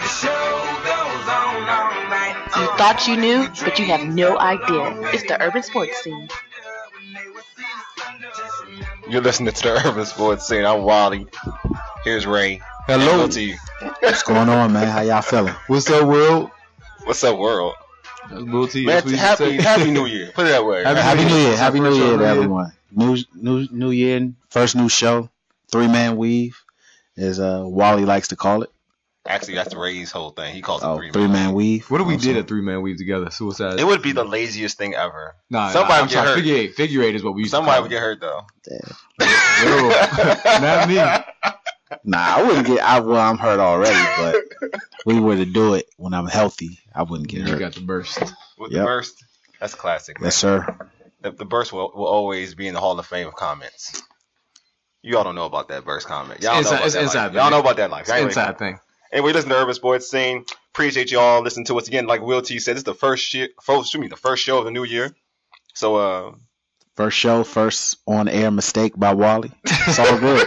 You thought you knew, but you have no idea. It's the urban sports scene. You're listening to the Urban Sports Scene. I'm Wally. Here's Ray. Hello. To you. What's going on, man? How y'all feeling? What's up, world? What's up, world? That's Will T. Man, happy New Year. Put it that way. Happy New Year. Happy New Year to everyone. New year, first new show, 3-man weave, as Wally likes to call it. Actually, that's Ray's whole thing. He calls it 3-man weave. What if we did a 3-man weave together? Suicide. It would be the laziest thing ever. Somebody would get hurt. Figure eight is what we used Somebody to would get hurt, though. Not me. Nah, I wouldn't get. I'm hurt already, but if we were to do it when I'm healthy, I wouldn't get hurt. You got the burst. With the burst, that's classic. Man. Yes, sir. The burst will always be in the Hall of Fame of comments. You all don't know about that burst comment. Y'all know about that life. It's inside thing. Anyway, listen to Urban Sports Scene. Appreciate you all listening to us again. Like Will T said, this is the first show of the new year. So, first show, first on air mistake by Wally. It's all good.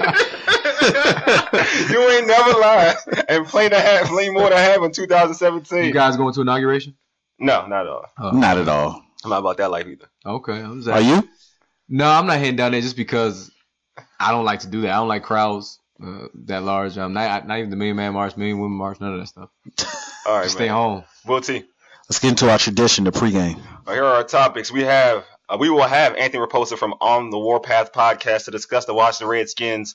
You ain't never lied. And play more than half in 2017. You guys going to inauguration? No, not at all. Not at all. I'm not about that life either. Okay. Are you? No, I'm not heading down there just because I don't like to do that. I don't like crowds that large. Not even the Million Man March, Million Women March, none of that stuff. All right, stay home. Will T. Let's get into our tradition, the pregame. Here are our topics. We will have Anthony Raposa from On the Warpath podcast to discuss the Washington Redskins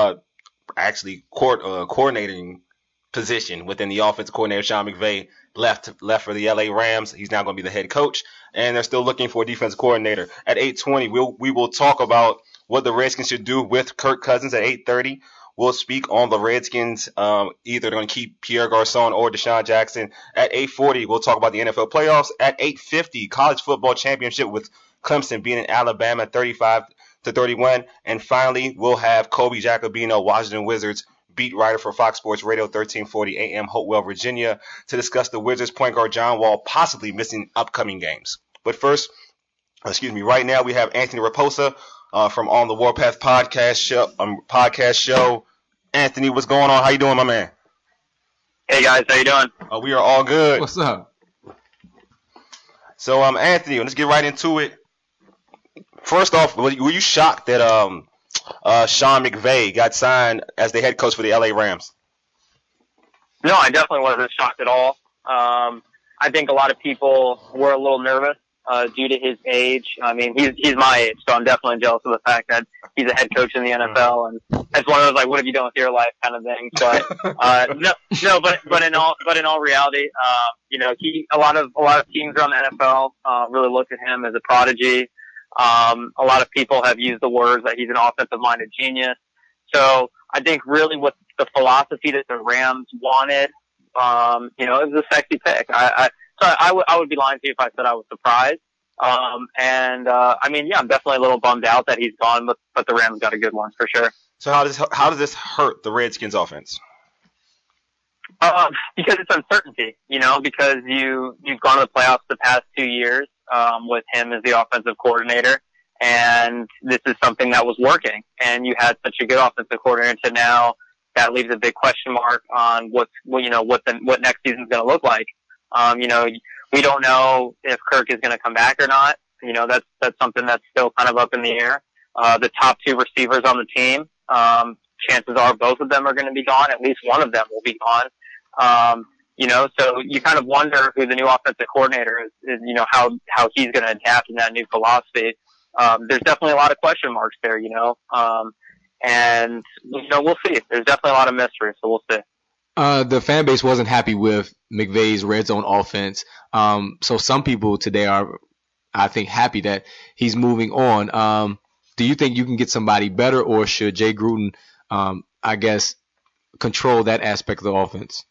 coordinating position within the offensive coordinator. Sean McVay left for the LA Rams. He's now going to be the head coach, and they're still looking for a defensive coordinator. At 8:20, we will talk about what the Redskins should do with Kirk Cousins. At 8:30, we'll speak on the Redskins. Either they're going to keep Pierre Garçon or Deshaun Jackson. At 8:40, we'll talk about the NFL playoffs. At 8:50, college football championship with Clemson beating Alabama 35-31. And finally, we'll have Kobe Jacobino, Washington Wizards beat writer for Fox Sports Radio 1340 AM, Hopewell, Virginia, to discuss the Wizards point guard John Wall possibly missing upcoming games. But first, right now we have Anthony Raposa from On the Warpath podcast show. Anthony, what's going on? How you doing, my man? Hey guys, how you doing? We are all good. What's up? So, Anthony, let's get right into it. First off, were you shocked that Sean McVay got signed as the head coach for the LA Rams? No, I definitely wasn't shocked at all. I think a lot of people were a little nervous due to his age. I mean, he's my age, so I'm definitely jealous of the fact that he's a head coach in the NFL, and it's one of those like, what have you done with your life kind of thing. But but in all reality, a lot of teams around the NFL really look at him as a prodigy. A lot of people have used the words that he's an offensive-minded genius. So I think really what the philosophy that the Rams wanted, it was a sexy pick. I would be lying to you if I said I was surprised. I'm definitely a little bummed out that he's gone, but the Rams got a good one for sure. So how does this hurt the Redskins offense? Because it's uncertainty, because you've gone to the playoffs the past 2 years, with him as the offensive coordinator, and this is something that was working, and you had such a good offensive coordinator to now that leaves a big question mark on what next season's going to look like. We don't know if Kirk is going to come back or not. That's something that's still kind of up in the air. The top two receivers on the team, chances are both of them are going to be gone. At least one of them will be gone. So you kind of wonder who the new offensive coordinator is how he's going to adapt in that new philosophy. There's definitely a lot of question marks there, and we'll see. There's definitely a lot of mystery, so we'll see. The fan base wasn't happy with McVay's red zone offense. So some people today are, I think, happy that he's moving on. Do you think you can get somebody better, or should Jay Gruden, control that aspect of the offense?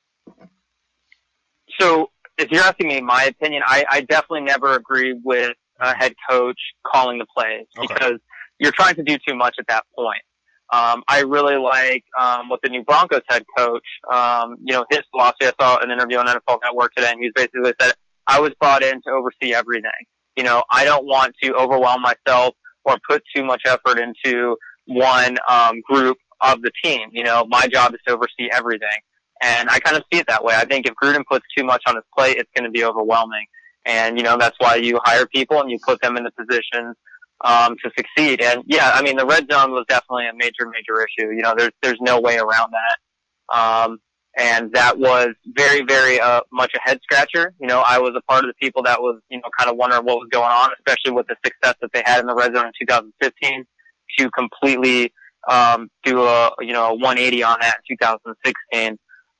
So if you're asking me my opinion, I definitely never agree with a head coach calling the plays because you're trying to do too much at that point. I really like what the new Broncos head coach, his philosophy. I saw an interview on NFL Network today, and he basically said, I was brought in to oversee everything. I don't want to overwhelm myself or put too much effort into one group of the team. My job is to oversee everything. And I kind of see it that way. I think if Gruden puts too much on his plate, it's going to be overwhelming. And, that's why you hire people and you put them in the positions to succeed. And yeah, I mean, the red zone was definitely a major, major issue. There's no way around that. And that was very, very much a head scratcher. I was a part of the people that was, kind of wondering what was going on, especially with the success that they had in the red zone in 2015 to completely do a 180 on that in 2016.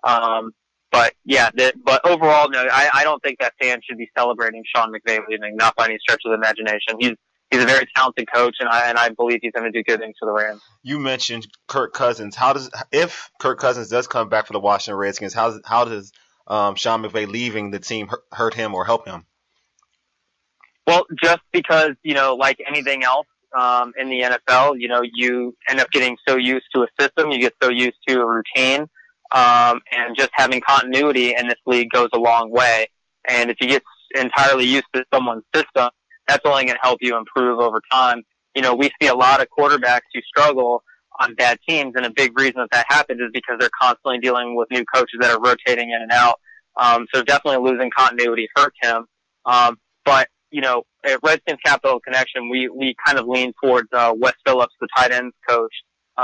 But yeah, but overall, no, I don't think that fans should be celebrating Sean McVay leaving, not by any stretch of the imagination. He's a very talented coach, and I believe he's going to do good things for the Rams. You mentioned Kirk Cousins. If Kirk Cousins does come back for the Washington Redskins, how does Sean McVay leaving the team hurt him or help him? Well, just because, like anything else in the NFL, you end up getting so used to a system, you get so used to a routine, and just having continuity in this league goes a long way. And if you get entirely used to someone's system, that's only going to help you improve over time. We see a lot of quarterbacks who struggle on bad teams, and a big reason that happens is because they're constantly dealing with new coaches that are rotating in and out. So definitely losing continuity hurt him. But, at Redskins Capital Connection, we kind of lean towards Wes Phillips, the tight ends coach,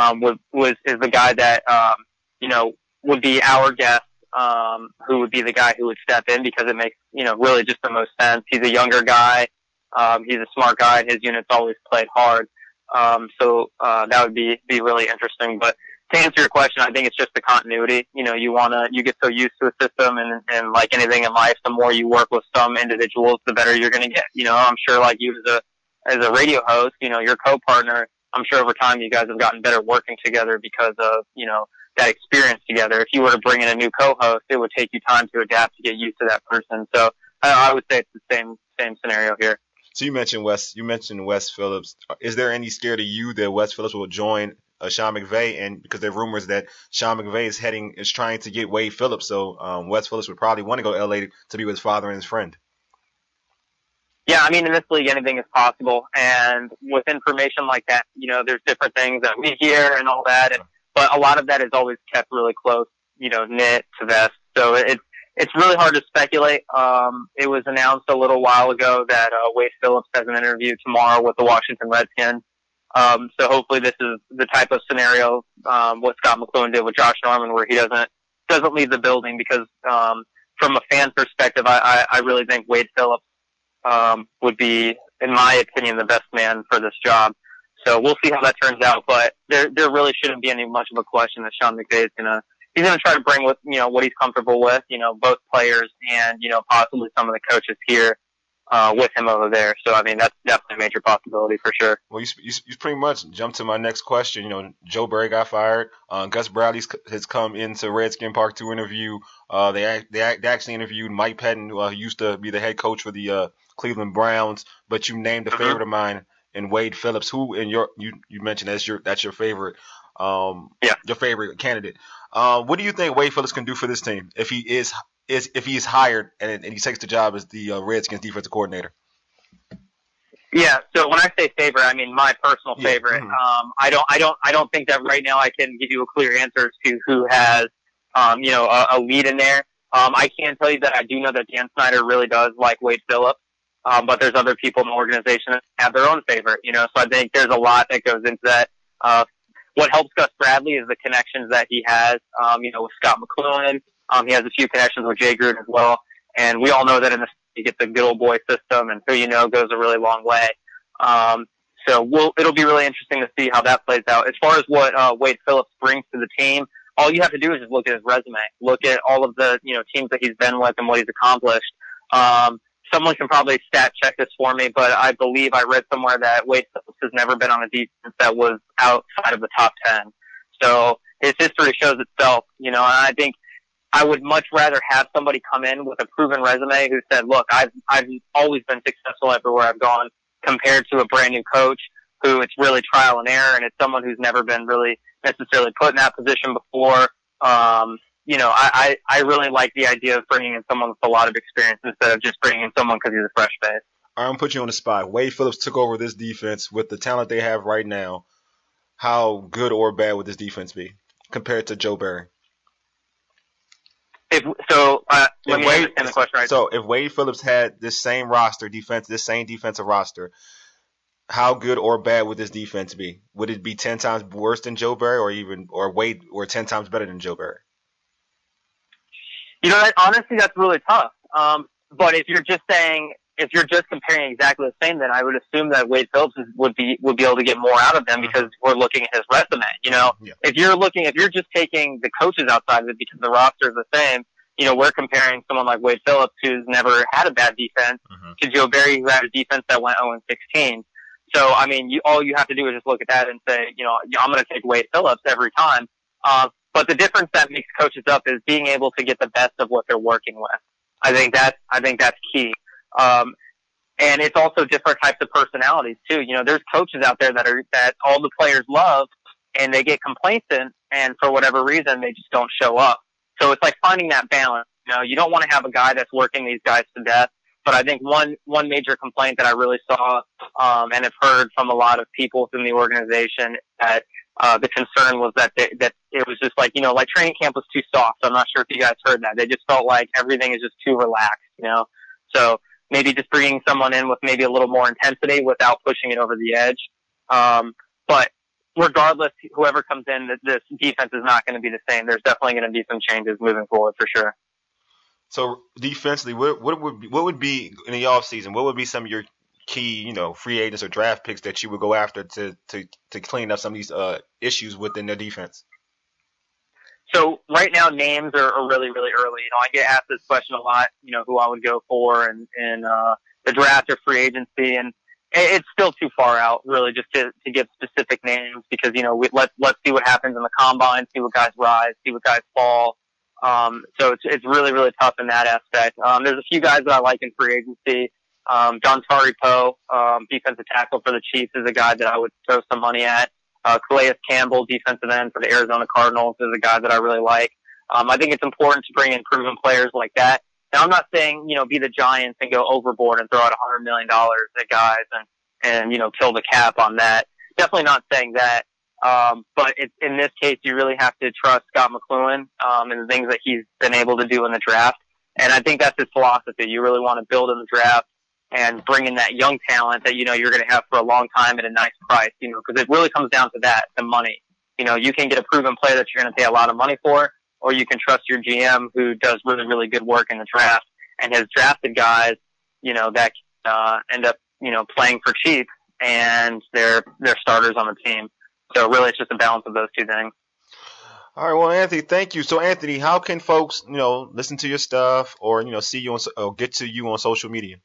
is the guy that, would be our guest, who would be the guy who would step in because it makes, really just the most sense. He's a younger guy. He's a smart guy. His unit's always played hard. So that would be really interesting. But to answer your question, I think it's just the continuity. You get so used to a system, and like anything in life, the more you work with some individuals, the better you're going to get. I'm sure like you as a radio host, your co-partner, I'm sure over time you guys have gotten better working together because of, that experience together. If you were to bring in a new co-host, it would take you time to adapt to get used to that person. So I would say it's the same scenario here. So you mentioned Wes Phillips. Is there any scare to you that Wes Phillips will join Sean McVay? And because there are rumors that Sean McVay is trying to get Wade Phillips, so Wes Phillips would probably want to go to LA to be with his father and his friend. Yeah, I mean, in this league, anything is possible. And with information like that, there's different things that we hear and all that. But a lot of that is always kept really close, knit to vest. So it's really hard to speculate. It was announced a little while ago that Wade Phillips has an interview tomorrow with the Washington Redskins. So hopefully this is the type of scenario what Scott McCloughan did with Josh Norman, where he doesn't leave the building, because from a fan perspective, I really think Wade Phillips would be, in my opinion, the best man for this job. So we'll see how that turns out. But there really shouldn't be any much of a question that Sean McVay is he's going to try to bring with, what he's comfortable with, both players and, possibly some of the coaches here, with him over there. So, I mean, that's definitely a major possibility for sure. Well, you pretty much jumped to my next question. Joe Barry got fired. Gus Bradley has come into Redskin Park to interview. They actually interviewed Mike Pettin, who used to be the head coach for the Cleveland Browns, but you named a favorite of mine in Wade Phillips, who you mentioned that's your favorite. Your favorite candidate. What do you think Wade Phillips can do for this team if he is hired and he takes the job as the Redskins defensive coordinator? Yeah. So when I say favorite, I mean my personal favorite. Mm-hmm. I don't think that right now I can give you a clear answer to who has, a lead in there. I can tell you that I do know that Dan Snyder really does like Wade Phillips. But there's other people in the organization that have their own favorite, so I think there's a lot that goes into that. What helps Gus Bradley is the connections that he has, with Scott McCloughan. He has a few connections with Jay Gruden as well. And we all know that in this, you get the good old boy system, and who goes a really long way. So it'll be really interesting to see how that plays out. As far as what Wade Phillips brings to the team, all you have to do is just look at his resume, look at all of the teams that he's been with and what he's accomplished. Someone can probably stat check this for me, but I believe I read somewhere that Wade Phillips has never been on a defense that was outside of the top 10. So his history shows itself, and I think I would much rather have somebody come in with a proven resume who said, look, I've always been successful everywhere I've gone, compared to a brand new coach who it's really trial and error, and it's someone who's never been really necessarily put in that position before. I really like the idea of bringing in someone with a lot of experience instead of just bringing in someone because he's a fresh face. All right, I'm going to put you on the spot. Wade Phillips took over this defense with the talent they have right now. How good or bad would this defense be compared to Joe Barry? Let me understand the question right. So if Wade Phillips had this same defensive roster, how good or bad would this defense be? Would it be 10 times worse than Joe Barry, or 10 times better than Joe Barry? Honestly, that's really tough. But if you're just comparing exactly the same, then I would assume that Wade Phillips would be able to get more out of them because we're looking at his resume. Yeah. If you're just taking the coaches outside of it because the roster is the same, we're comparing someone like Wade Phillips who's never had a bad defense to Joe Barry who had a defense that went 0-16. So, I mean, all you have to do is just look at that and say, I'm going to take Wade Phillips every time. But the difference that makes coaches up is being able to get the best of what they're working with. I think that's key. And it's also different types of personalities too. There's coaches out there that all the players love and they get complacent and for whatever reason they just don't show up. So it's like finding that balance. You don't want to have a guy that's working these guys to death. But I think one major complaint that I really saw, and have heard from a lot of people within the organization that, the concern was that it was just like training camp was too soft. I'm not sure if you guys heard that. They just felt like everything is just too relaxed, So maybe just bringing someone in with maybe a little more intensity without pushing it over the edge. But regardless, whoever comes in, this defense is not going to be the same. There's definitely going to be some changes moving forward for sure. So defensively, what would be in the offseason? What would be some of your key, free agents or draft picks that you would go after to clean up some of these issues within their defense? So right now, names are really, really early. I get asked this question a lot. Who I would go for in the draft or free agency, and it's still too far out, really, just to give specific names because let's see what happens in the combine, see what guys rise, see what guys fall. So it's really, really tough in that aspect. There's a few guys that I like in free agency. Dontari Poe, defensive tackle for the Chiefs, is a guy that I would throw some money at. Calais Campbell, defensive end for the Arizona Cardinals, is a guy that I really like. I think it's important to bring in proven players like that. Now, I'm not saying, be the Giants and go overboard and throw out $100 million at guys and kill the cap on that. Definitely not saying that. But in this case, you really have to trust Scott McCloughan, and the things that he's been able to do in the draft. And I think that's his philosophy. You really want to build in the draft and bring in that young talent that, you're going to have for a long time at a nice price, because it really comes down to that, the money. You can get a proven player that you're going to pay a lot of money for, or you can trust your GM who does really, really good work in the draft and has drafted guys, that end up, playing for cheap and they're starters on the team. So really it's just a balance of those two things. All right, well, Anthony, thank you. So, Anthony, how can folks, listen to your stuff or, see you or get to you on social media?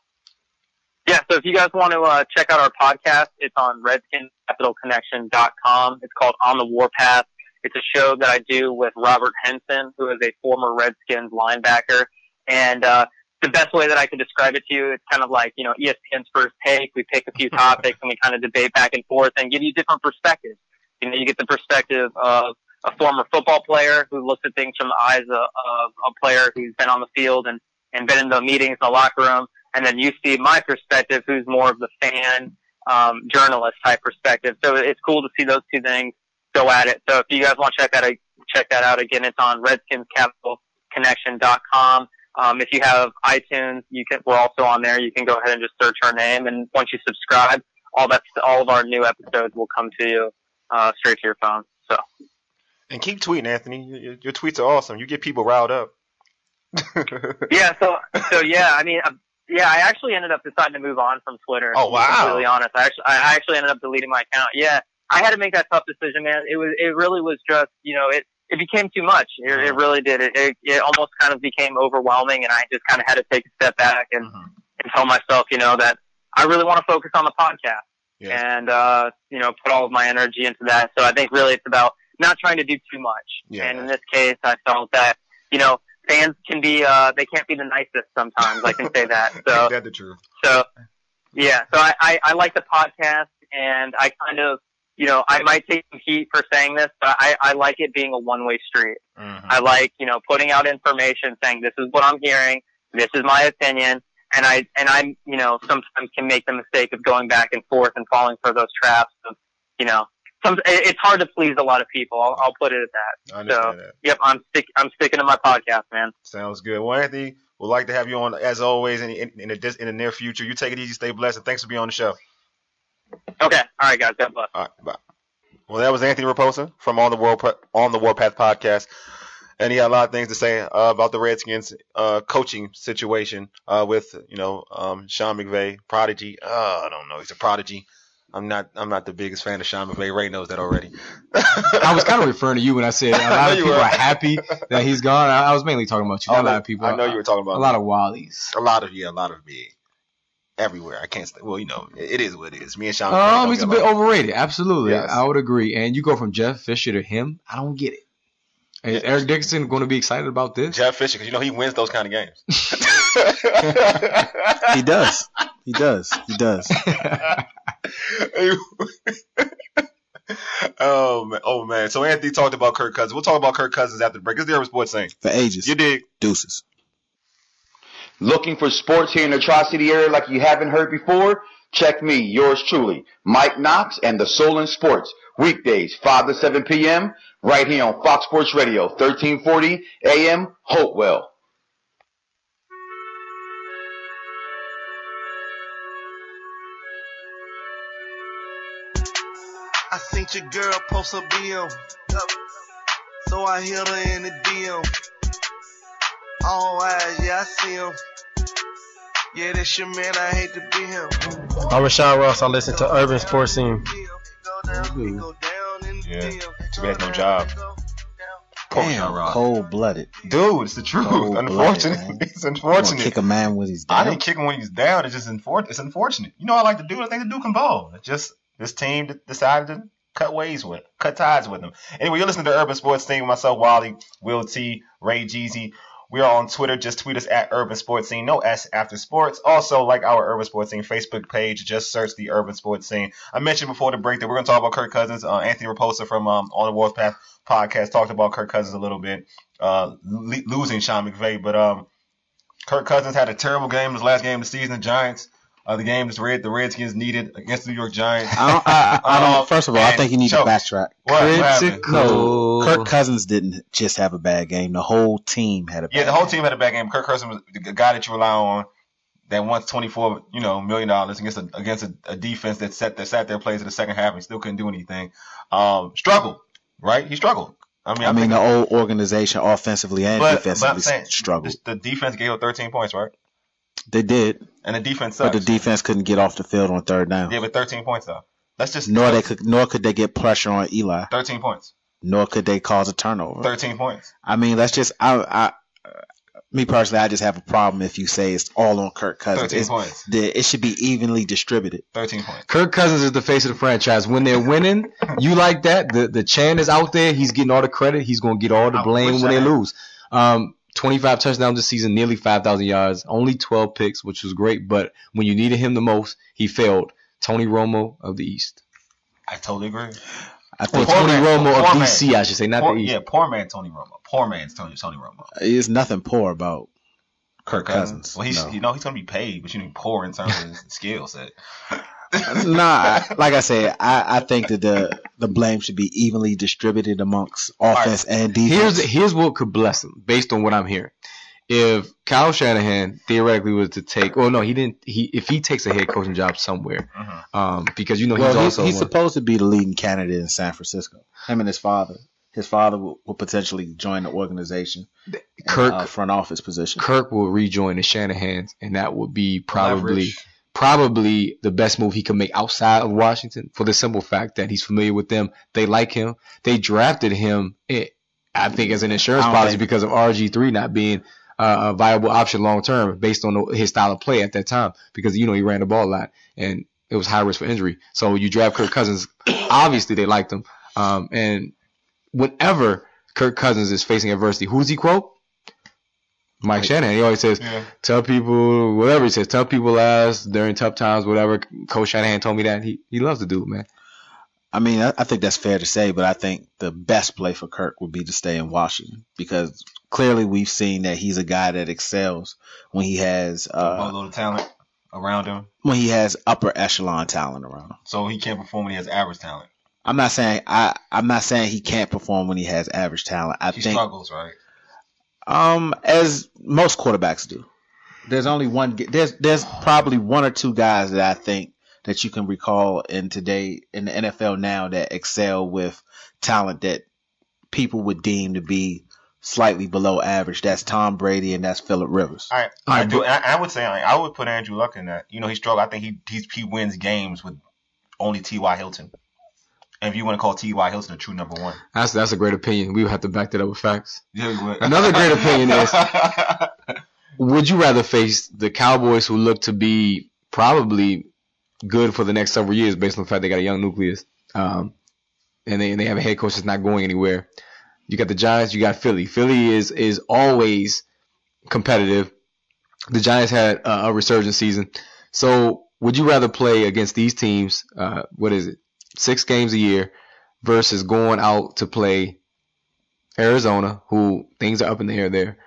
Yeah, so if you guys want to check out our podcast, it's on RedskinsCapitalConnection.com. It's called On the Warpath. It's a show that I do with Robert Henson, who is a former Redskins linebacker. And the best way that I can describe it to you, it's kind of like, ESPN's First Take. We pick a few topics and we kind of debate back and forth and give you different perspectives. You get the perspective of a former football player who looks at things from the eyes of a player who's been on the field and been in the meetings in the locker room. And then you see my perspective, who's more of the fan, journalist type perspective. So it's cool to see those two things go at it. So if you guys want to check that out again, it's on RedskinsCapitalConnection.com. If you have iTunes, we're also on there. You can go ahead and just search our name. And once you subscribe, all of our new episodes will come to you, straight to your phone. So. And keep tweeting, Anthony. Your tweets are awesome. You get people riled up. Yeah. So yeah, I mean, I actually ended up deciding to move on from Twitter. Oh, wow. To be completely honest. I actually ended up deleting my account. Yeah. I had to make that tough decision, man. It really was just, it became too much. It really did. It almost kind of became overwhelming, and I just kind of had to take a step back and tell myself, that I really want to focus on the podcast and, put all of my energy into that. So I think really it's about not trying to do too much. Yeah. And in this case, I felt that, fans can be, they can't be the nicest sometimes. I can say that. So that's the truth. So yeah. So I like the podcast, and I kind of, I might take some heat for saying this, but I like it being a one-way street. Mm-hmm. I like, putting out information saying this is what I'm hearing, this is my opinion, and I'm, sometimes can make the mistake of going back and forth and falling for those traps of, it's hard to please a lot of people. I'll put it at that. I understand that. Yep, I'm sticking to my podcast, man. Sounds good. Well, Anthony, we'd like to have you on as always in the near future. You take it easy, stay blessed, and thanks for being on the show. Okay, all right, guys, God bless. All right, bye. Well, that was Anthony Raposa from On the Warpath podcast, and he had a lot of things to say about the Redskins coaching situation with Sean McVay, prodigy. I don't know, he's a prodigy. I'm not the biggest fan of Sean McVay. Ray knows that already. I was kind of referring to you when I said a lot of people are happy that he's gone. I was mainly talking about you. Not a lot of people. I know you were talking about a lot of Wallies. A lot of me. Everywhere. I can't. Well, it is what it is. Me and Sean. He's a bit overrated. Absolutely, yes. I would agree. And you go from Jeff Fisher to him. I don't get it. Is Eric Dickerson going to be excited about this? Jeff Fisher, because he wins those kind of games. He does. Oh man. So Anthony talked about Kirk Cousins. We'll talk about Kirk Cousins after the break. It's the Urban Sports thing. For ages. You dig? Deuces. Looking for sports here in the Tri-City area like you haven't heard before? Check me, yours truly, Mike Knox and the Solon Sports. Weekdays, 5 to 7 p.m. right here on Fox Sports Radio, 1340 a.m. Hopewell. I seen your girl post a BM, so I hit her in the DM. All eyes, yeah, I see him. Yeah, that's your man, I hate to be him. I'm Rashawn Ross. I listen to Urban Sports Scene. Yeah, too bad no job. Damn, cold-blooded. Dude, it's the truth. Unfortunately, it's unfortunate. Kick a man when he's down. I didn't kick him when he's down. It's just It's unfortunate. I like the dude. I think the dude can ball. It's just this team decided to cut ties with him. Anyway, you're listening to Urban Sports Scene with myself, Wally, Will T, Ray Jeezy. We are on Twitter. Just tweet us at Urban Sports Scene. No S after sports. Also, like our Urban Sports Scene Facebook page. Just search the Urban Sports Scene. I mentioned before the break that we're going to talk about Kirk Cousins. Anthony Raposa from On the Warpath podcast talked about Kirk Cousins a little bit, losing Sean McVay. But Kirk Cousins had a terrible game his last game of the season. The Giants. The game the Redskins needed against the New York Giants. First of all, I think you need to backtrack. Critical. Kirk Cousins didn't just have a bad game. The whole team had a bad game. Yeah, the whole team had a bad game. Kirk Cousins was the guy that you rely on that wants $24 million against a defense that sat there plays in the second half and still couldn't do anything. Struggled, right? He struggled. I mean, the old organization offensively and defensively struggled. The defense gave up 13 points, right? They did. And the defense sucks. But the defense couldn't get off the field on third down. Yeah, but 13 points though. That's just nor could they get pressure on Eli. 13 points. Nor could they cause a turnover. 13 points. I mean, that's just me personally. I just have a problem if you say it's all on Kirk Cousins. 13 points. It should be evenly distributed. 13 points. Kirk Cousins is the face of the franchise. When they're winning, you like that. The chant is out there. He's getting all the credit. He's going to get all the blame when they lose. 25 touchdowns this season, nearly 5,000 yards, only 12 picks, which was great. But when you needed him the most, he failed. Tony Romo of the East. I totally agree. I think Tony Romo of DC, I should say, not the East. Yeah, poor man Tony Romo. Poor man's Tony Romo. There's nothing poor about Kirk Cousins. Well, he's going to be paid, but poor in terms of his skill set. Nah, like I said, I think that the blame should be evenly distributed amongst offense and defense. Here's what could bless him, based on what I'm hearing. If Kyle Shanahan theoretically was to take, if he takes a head coaching job somewhere, because he's supposed to be the leading candidate in San Francisco. Him and his father. His father will potentially join the organization. Kirk front office position. Kirk will rejoin the Shanahans, and that would be probably the best move he could make outside of Washington, for the simple fact that he's familiar with them. They like him. They drafted him, I think, as an insurance policy because of RG3 not being a viable option long term based on his style of play at that time, because he ran the ball a lot and it was high risk for injury. So you draft Kirk Cousins, obviously they liked him. And whenever Kirk Cousins is facing adversity, who does he quote? Mike Shanahan. He always says, tell people, whatever he says, tell people last during tough times, whatever. Coach Shanahan told me that. He loves the dude, man. I mean, I think that's fair to say, but I think the best play for Kirk would be to stay in Washington, because clearly we've seen that he's a guy that excels when he has a little talent around him. When he has upper echelon talent around him. So he can't perform when he has average talent. I'm not saying he can't perform when he has average talent. I He think struggles, right? as most quarterbacks do. There's only one. There's probably one or two guys that I think that you can recall in the NFL now that excel with talent that people would deem to be slightly below average. That's Tom Brady and that's Phillip Rivers. All right. I would say I would put Andrew Luck in that. He struggled. I think he wins games with only T.Y. Hilton. And if you want to call T.Y. Hilton a true number one. That's a great opinion. We would have to back that up with facts. Yeah, we would. Another great opinion is, would you rather face the Cowboys, who look to be probably good for the next several years based on the fact they got a young nucleus, and they have a head coach that's not going anywhere? You got the Giants, you got Philly. Philly is always competitive. The Giants had a resurgent season. So would you rather play against these teams, 6 games a year, versus going out to play Arizona, who things are up in the air there?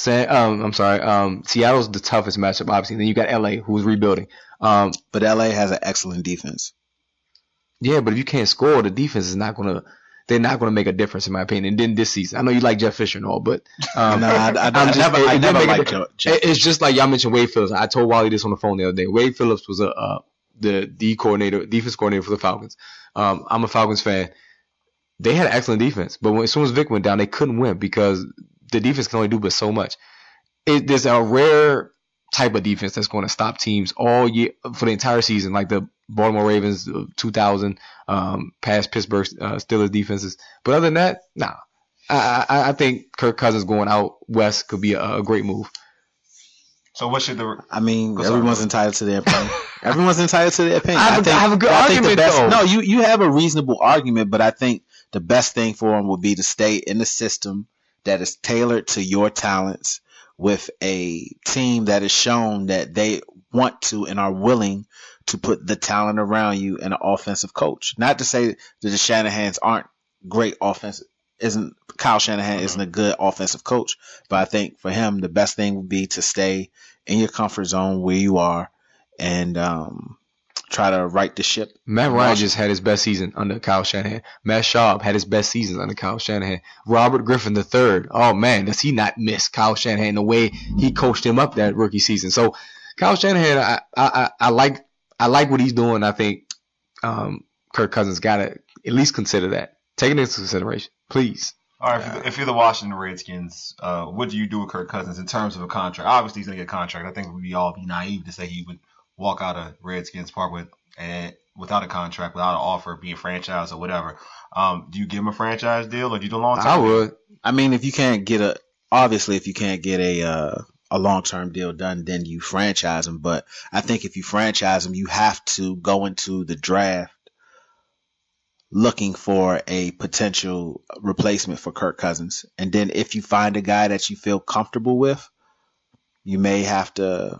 Seattle's the toughest matchup, obviously. Then you got LA, who's rebuilding. But LA has an excellent defense. Yeah, but if you can't score, the defense is they're not gonna make a difference, in my opinion. And then this season, I know you like Jeff Fisher and all, but I never liked Jeff. It's just like y'all mentioned Wade Phillips. I told Wally this on the phone the other day. Wade Phillips was the defense coordinator for the Falcons. I'm a Falcons fan. They had an excellent defense, but as soon as Vic went down, they couldn't win because the defense can only do but so much. There's a rare type of defense that's going to stop teams all year for the entire season, like the Baltimore Ravens 2000, past Pittsburgh Steelers defenses. But other than that, nah. I think Kirk Cousins going out west could be a great move. So what should everyone's entitled to their opinion. Everyone's entitled to their opinion. I have a good argument, though. No, you have a reasonable argument, but I think the best thing for him would be to stay in the system that is tailored to your talents, with a team that has shown that they want to and are willing to put the talent around you and an offensive coach. Not to say that the Shanahans aren't great offensive. Kyle Shanahan isn't a good offensive coach, but I think for him the best thing would be to stay in your comfort zone where you are and try to right the ship. Matt Ryan just had his best season under Kyle Shanahan. Matt Schaub had his best season under Kyle Shanahan. Robert Griffin III, oh man, does he not miss Kyle Shanahan the way he coached him up that rookie season? So Kyle Shanahan, I like what he's doing. I think Kirk Cousins got to at least consider that. Take it into consideration, please. All right, if you're the Washington Redskins, what do you do with Kirk Cousins in terms of a contract? Obviously, he's going to get a contract. I think we'd all be naive to say he would walk out of Redskins Park without a contract, without an offer, being franchised or whatever. Do you give him a franchise deal or do you do a long-term I would. deal? I mean, if you can't get a long-term deal done, then you franchise him. But I think if you franchise him, you have to go into the draft looking for a potential replacement for Kirk Cousins. And then if you find a guy that you feel comfortable with, you may have to,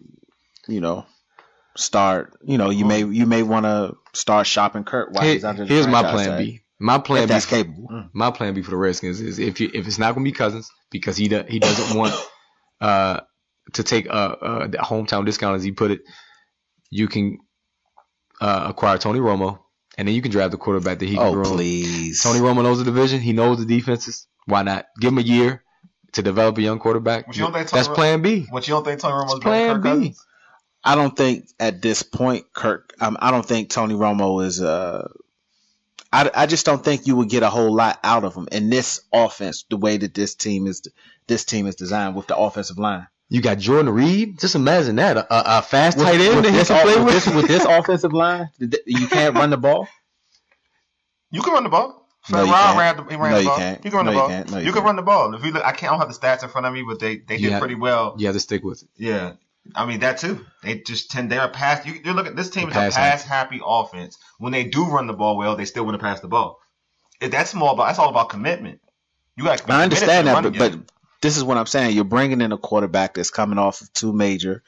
start, you may want to start shopping Kirk while he's under the Here's my franchise plan tag. B. My plan If B. that's capable. My plan B for the Redskins is if it's not going to be Cousins because he doesn't want to take a hometown discount, as he put it, you can acquire Tony Romo, and then you can draft the quarterback that he can grow. Oh, please. Tony Romo knows the division. He knows the defenses. Why not? Give him a year to develop a young quarterback. But you don't think That's plan B. What, you don't think Tony Romo's better Plan than Kirk B. Cousins? I don't think at this point, I don't think Tony Romo is I just don't think you would get a whole lot out of him in this offense, the way that this team is designed with the offensive line. You got Jordan Reed. Just imagine that. A fast tight end that he can play with. With this offensive line, you can't run the ball. You can run the ball. No, you Ron can't. ran the ball. Can't. You can run the No, ball. you can't. No, You can run the ball. If you look, I don't have the stats in front of me, but they did pretty well. You have to stick with it. Yeah. I mean, that too. They just they're a pass. You're looking. This team is a Pass pass-happy offense. When they do run the ball well, they still want to pass the ball. That's all about commitment. You got. I understand that, but this is what I'm saying. You're bringing in a quarterback that's coming off of 2 major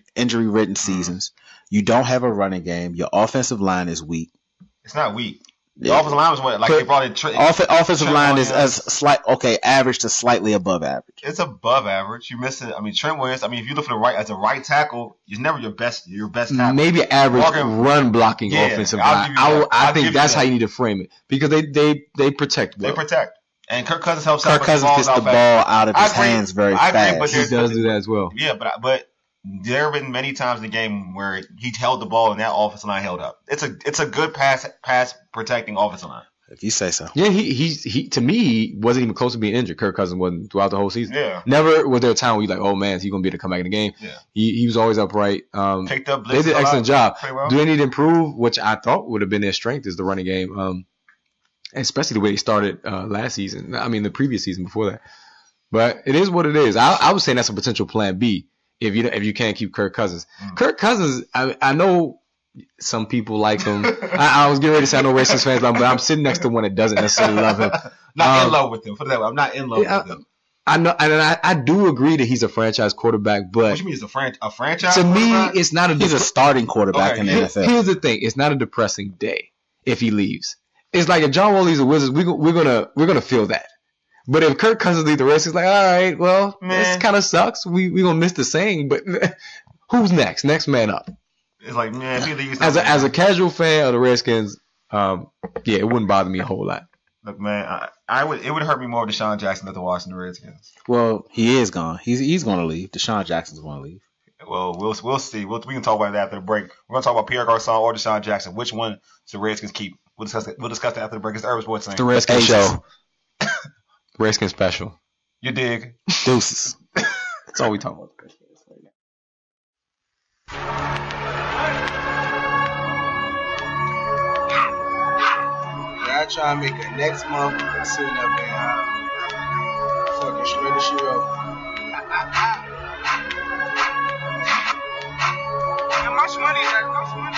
injury-ridden seasons. You don't have a running game. Your offensive line is weak. It's not weak. The offensive line was what? Like they brought in offensive line is average to slightly above average. It's above average. You miss it. I mean, Trent Williams. I mean, if you look for the right as a right tackle, he's never your best tackle. Maybe average run blocking offensive line. I think that's how you need to frame it because they protect well. They protect. And Kirk Cousins helps. Kirk Cousins gets the ball out of his hands very fast. But he does do that as well. Yeah, but there have been many times in the game where he held the ball and that offensive line held up. It's a good pass protecting offensive line. If you say so. Yeah, he to me he wasn't even close to being injured. Kirk Cousins wasn't throughout the whole season. Yeah. Never was there a time where you're like, oh man, is he gonna be able to come back in the game? Yeah. He was always upright. Picked up. They did an excellent job. Well. Do they need to improve? Which I thought would have been their strength is the running game. Especially the way they started last season. I mean the previous season before that. But it is what it is. I was saying that's a potential plan B. If you can't keep Kirk Cousins. Kirk Cousins, I know some people like him. I was getting ready to say I know racist fans love him, but I'm sitting next to one that doesn't necessarily love him. Not in love with him. Put it that way. I'm not in love with him. I know, and I do agree that he's a franchise quarterback, but what you mean he's a franchise? To me, it's not a. He's a starting quarterback in the NFL. Here's the thing: it's not a depressing day if he leaves. It's like if John Wall leaves the Wizards, we're gonna feel that. But if Kirk Cousins leaves the rest, it's like, all right, well, this kind of sucks. We gonna miss the saying, but who's next? Next man up. It's like, man, as a casual fan of the Redskins, it wouldn't bother me a whole lot. Look, man, it would hurt me more if Deshaun Jackson left the Washington Redskins. Well, he is gone. He's going to leave. Deshaun Jackson's going to leave. Well, we'll see. We can talk about that after the break. We're going to talk about Pierre Garçon or Deshaun Jackson. Which one does the Redskins keep? We'll discuss that after the break. It's the Urban Sports thing. The Redskins show. Redskins special. You dig? Deuces. That's all we talk about. I try to make it next month sitting up there. Fucking shredder she wrote. How much money is that?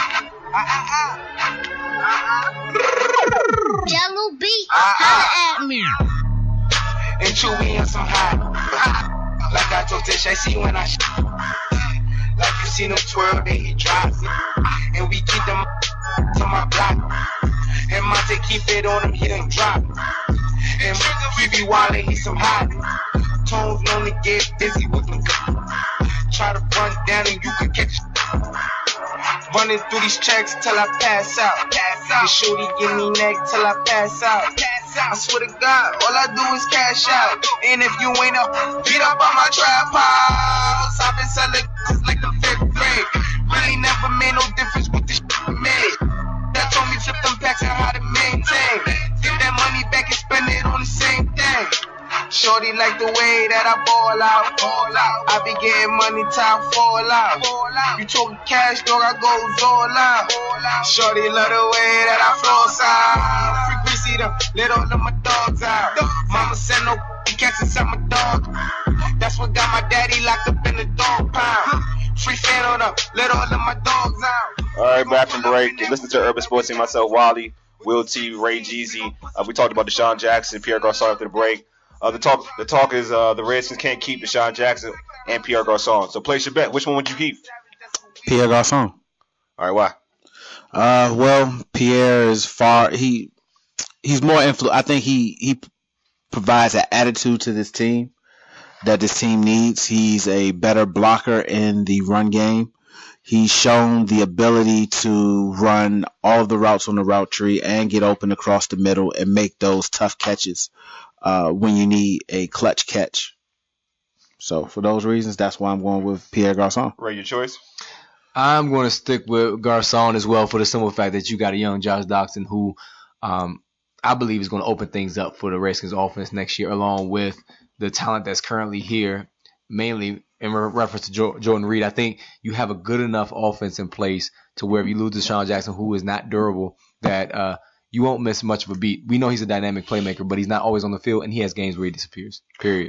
Jello beat, holla at me. And Chewy on some high. Like I told Tish, I see when I like you seen them twirl, they hit drops. And we keep them to my block. And Monte keep it on him, he done drop. And he be wildin', he some hot. Tones known to get busy with them. Try to run down and you can catch. Running through these checks till I pass out. The shorty give me neck till I pass out. I swear to God, all I do is cash out. And if you ain't up, get up on my trap house. I've been selling like the 5th grade. Really never made no difference with this shit made. That told me flip them packs and how to maintain. Get that money back and spend it on the same thing. Shorty like the way that I ball out. I be getting money till I fall out. You talking cash, dog, I goes all out. Shorty love the way that I floss out. Free greasy them, let all of my dogs out. Mama said no cats inside my dog. That's what got my daddy locked up in the dog pound. Free fan on up, let all of my dogs out. All right, back from break. Listen to Urban Sports Team, myself, Wally, Will T, Ray Jeezy. We talked about Deshaun Jackson, Pierre Garçon after the break. The talk is the Redskins can't keep Deshaun Jackson and Pierre Garçon. So place your bet. Which one would you keep? Pierre Garçon. All right, why? Well, Pierre is he's more I think he provides an attitude to this team that this team needs. He's a better blocker in the run game. He's shown the ability to run all of the routes on the route tree and get open across the middle and make those tough catches when you need a clutch catch. So for those reasons, that's why I'm going with Pierre Garçon. Ray, your choice? I'm going to stick with Garçon as well for the simple fact that you got a young Josh Doctson who I believe is going to open things up for the Redskins offense next year, along with the talent that's currently here, mainly in reference to Jordan Reed. I think you have a good enough offense in place to where if you lose Deshaun Jackson, who is not durable, that you won't miss much of a beat. We know he's a dynamic playmaker, but he's not always on the field, and he has games where he disappears, period.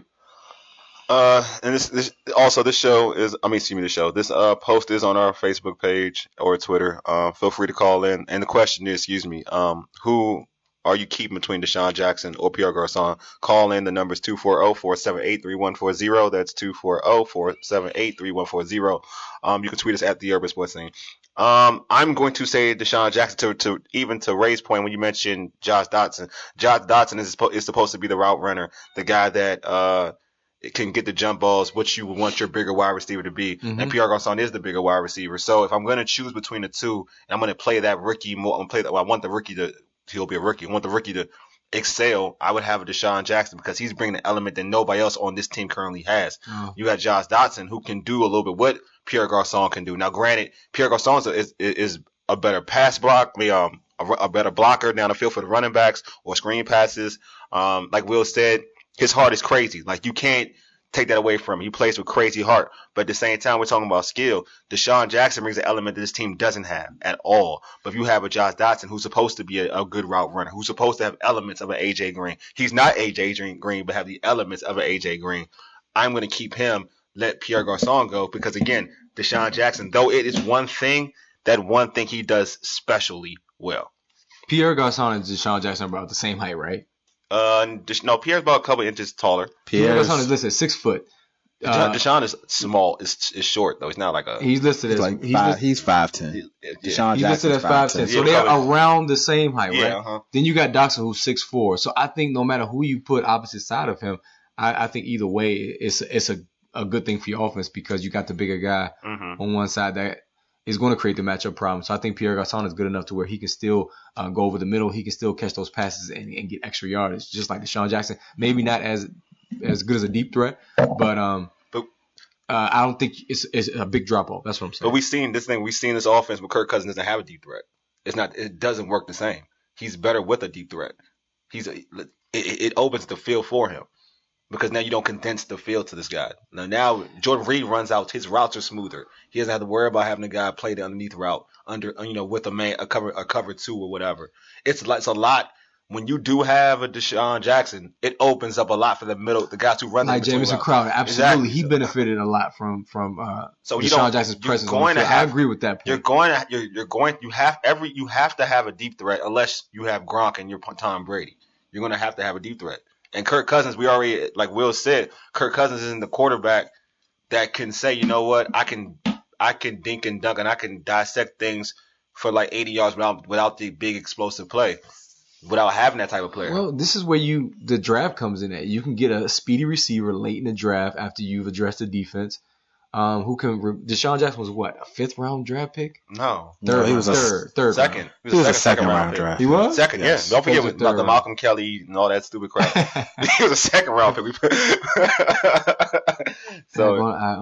And this show is, this post is on our Facebook page or Twitter. Feel free to call in. And the question is, who are you keeping between Deshaun Jackson or Pierre Garçon? Call in. The number is 240-478-3140. That's 240-478-3140. You can tweet us at the Urban Sports Thing. I'm going to say Deshaun Jackson to Ray's point when you mentioned Josh Dotson. Josh Dotson is supposed to be the route runner, the guy that can get the jump balls, which you would want your bigger wide receiver to be. Mm-hmm. And Pierre Garçon is the bigger wide receiver. So if I'm going to choose between the two, and I'm going to play that rookie more, I want the rookie he'll be a rookie. I want the rookie to excel. I would have a Deshaun Jackson because he's bringing an element that nobody else on this team currently has. Oh. You got Josh Dotson who can do a little bit what Pierre Garçon can do. Now, granted, Pierre Garçon is a better pass block, a better blocker down the field for the running backs or screen passes. Like Will said, his heart is crazy. Like, you can't take that away from him. He plays with crazy heart. But at the same time, we're talking about skill. Deshaun Jackson brings an element that this team doesn't have at all. But if you have a Josh Dotson who's supposed to be a good route runner, who's supposed to have elements of an A.J. Green. He's not A.J. Green, but have the elements of an A.J. Green. I'm going to keep him, let Pierre Garçon go, because, again, Deshaun Jackson, though it is one thing, that one thing he does specially well. Pierre Garçon and Deshaun Jackson are about the same height, right? No, Pierre's about a couple inches taller. Pierre Garçon is listed 6 foot. Deshaun is small. Is short though. He's not like a. He's listed as like he's 5'10". Deshaun he's Jackson listed as 5'10". So they're around the same height, right? Uh-huh. Then you got Dotson who's 6'4". So I think no matter who you put opposite side of him, I think either way it's a good thing for your offense because you got the bigger guy on one side that is going to create the matchup problem. So I think Pierre Garçon is good enough to where he can still go over the middle. He can still catch those passes and get extra yardage, just like Deshaun Jackson. Maybe not as good as a deep threat, but I don't think it's a big drop off. That's what I'm saying. But we've seen this offense with Kirk Cousins doesn't have a deep threat. It doesn't work the same. He's better with a deep threat. It opens the field for him. Because now you don't condense the field to this guy. Now Jordan Reed runs out. His routes are smoother. He doesn't have to worry about having a guy play the underneath route with a cover 2 or whatever. It's a lot. When you do have a Deshaun Jackson, it opens up a lot for the middle, the guys who run like Jamison Crowder. Absolutely, exactly. He benefited a lot from Deshaun Jackson's presence. I agree with that point. You have to have a deep threat unless you have Gronk and you're Tom Brady. You're going to have a deep threat. And Kirk Cousins, we already, like Will said, Kirk Cousins isn't the quarterback that can say, you know what, I can dink and dunk and I can dissect things for like 80 yards without the big explosive play, without having that type of player. Well, this is where the draft comes in at. You can get a speedy receiver late in the draft after you've addressed the defense. Deshaun Jackson was what, a 5th round draft pick? No, he was third. Second. He was a second round draft. He was second. Yes. Yeah, don't forget about the Malcolm Kelly and all that stupid crap. He was a second round pick. So,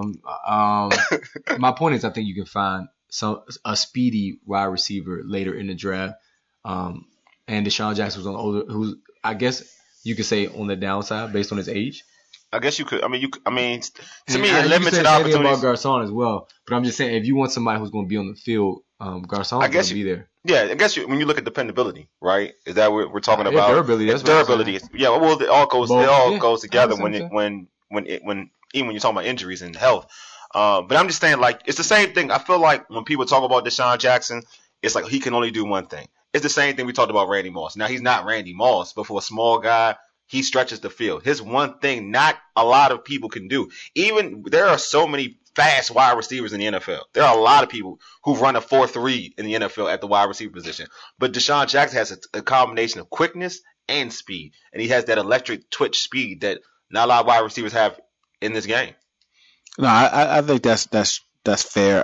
my point is, I think you can find a speedy wide receiver later in the draft. And Deshaun Jackson was on older, who's I guess you could say on the downside based on his age. I guess you could. To me, it limited opportunities. About Garçon as well, but I'm just saying if you want somebody who's going to be on the field, Garçon's going to be there. Yeah, I guess when you look at dependability, right? Is that what we're talking about? Durability. That's durability. Yeah, well, it all goes together when even when you're talking about injuries and health. But I'm just saying, like, it's the same thing. I feel like when people talk about Deshaun Jackson, it's like he can only do one thing. It's the same thing we talked about Randy Moss. Now he's not Randy Moss, but for a small guy, he stretches the field. His one thing, not a lot of people can do. Even there are so many fast wide receivers in the NFL. There are a lot of people who run a 4.3 in the NFL at the wide receiver position. But Deshaun Jackson has a combination of quickness and speed, and he has that electric twitch speed that not a lot of wide receivers have in this game. No, I think that's fair.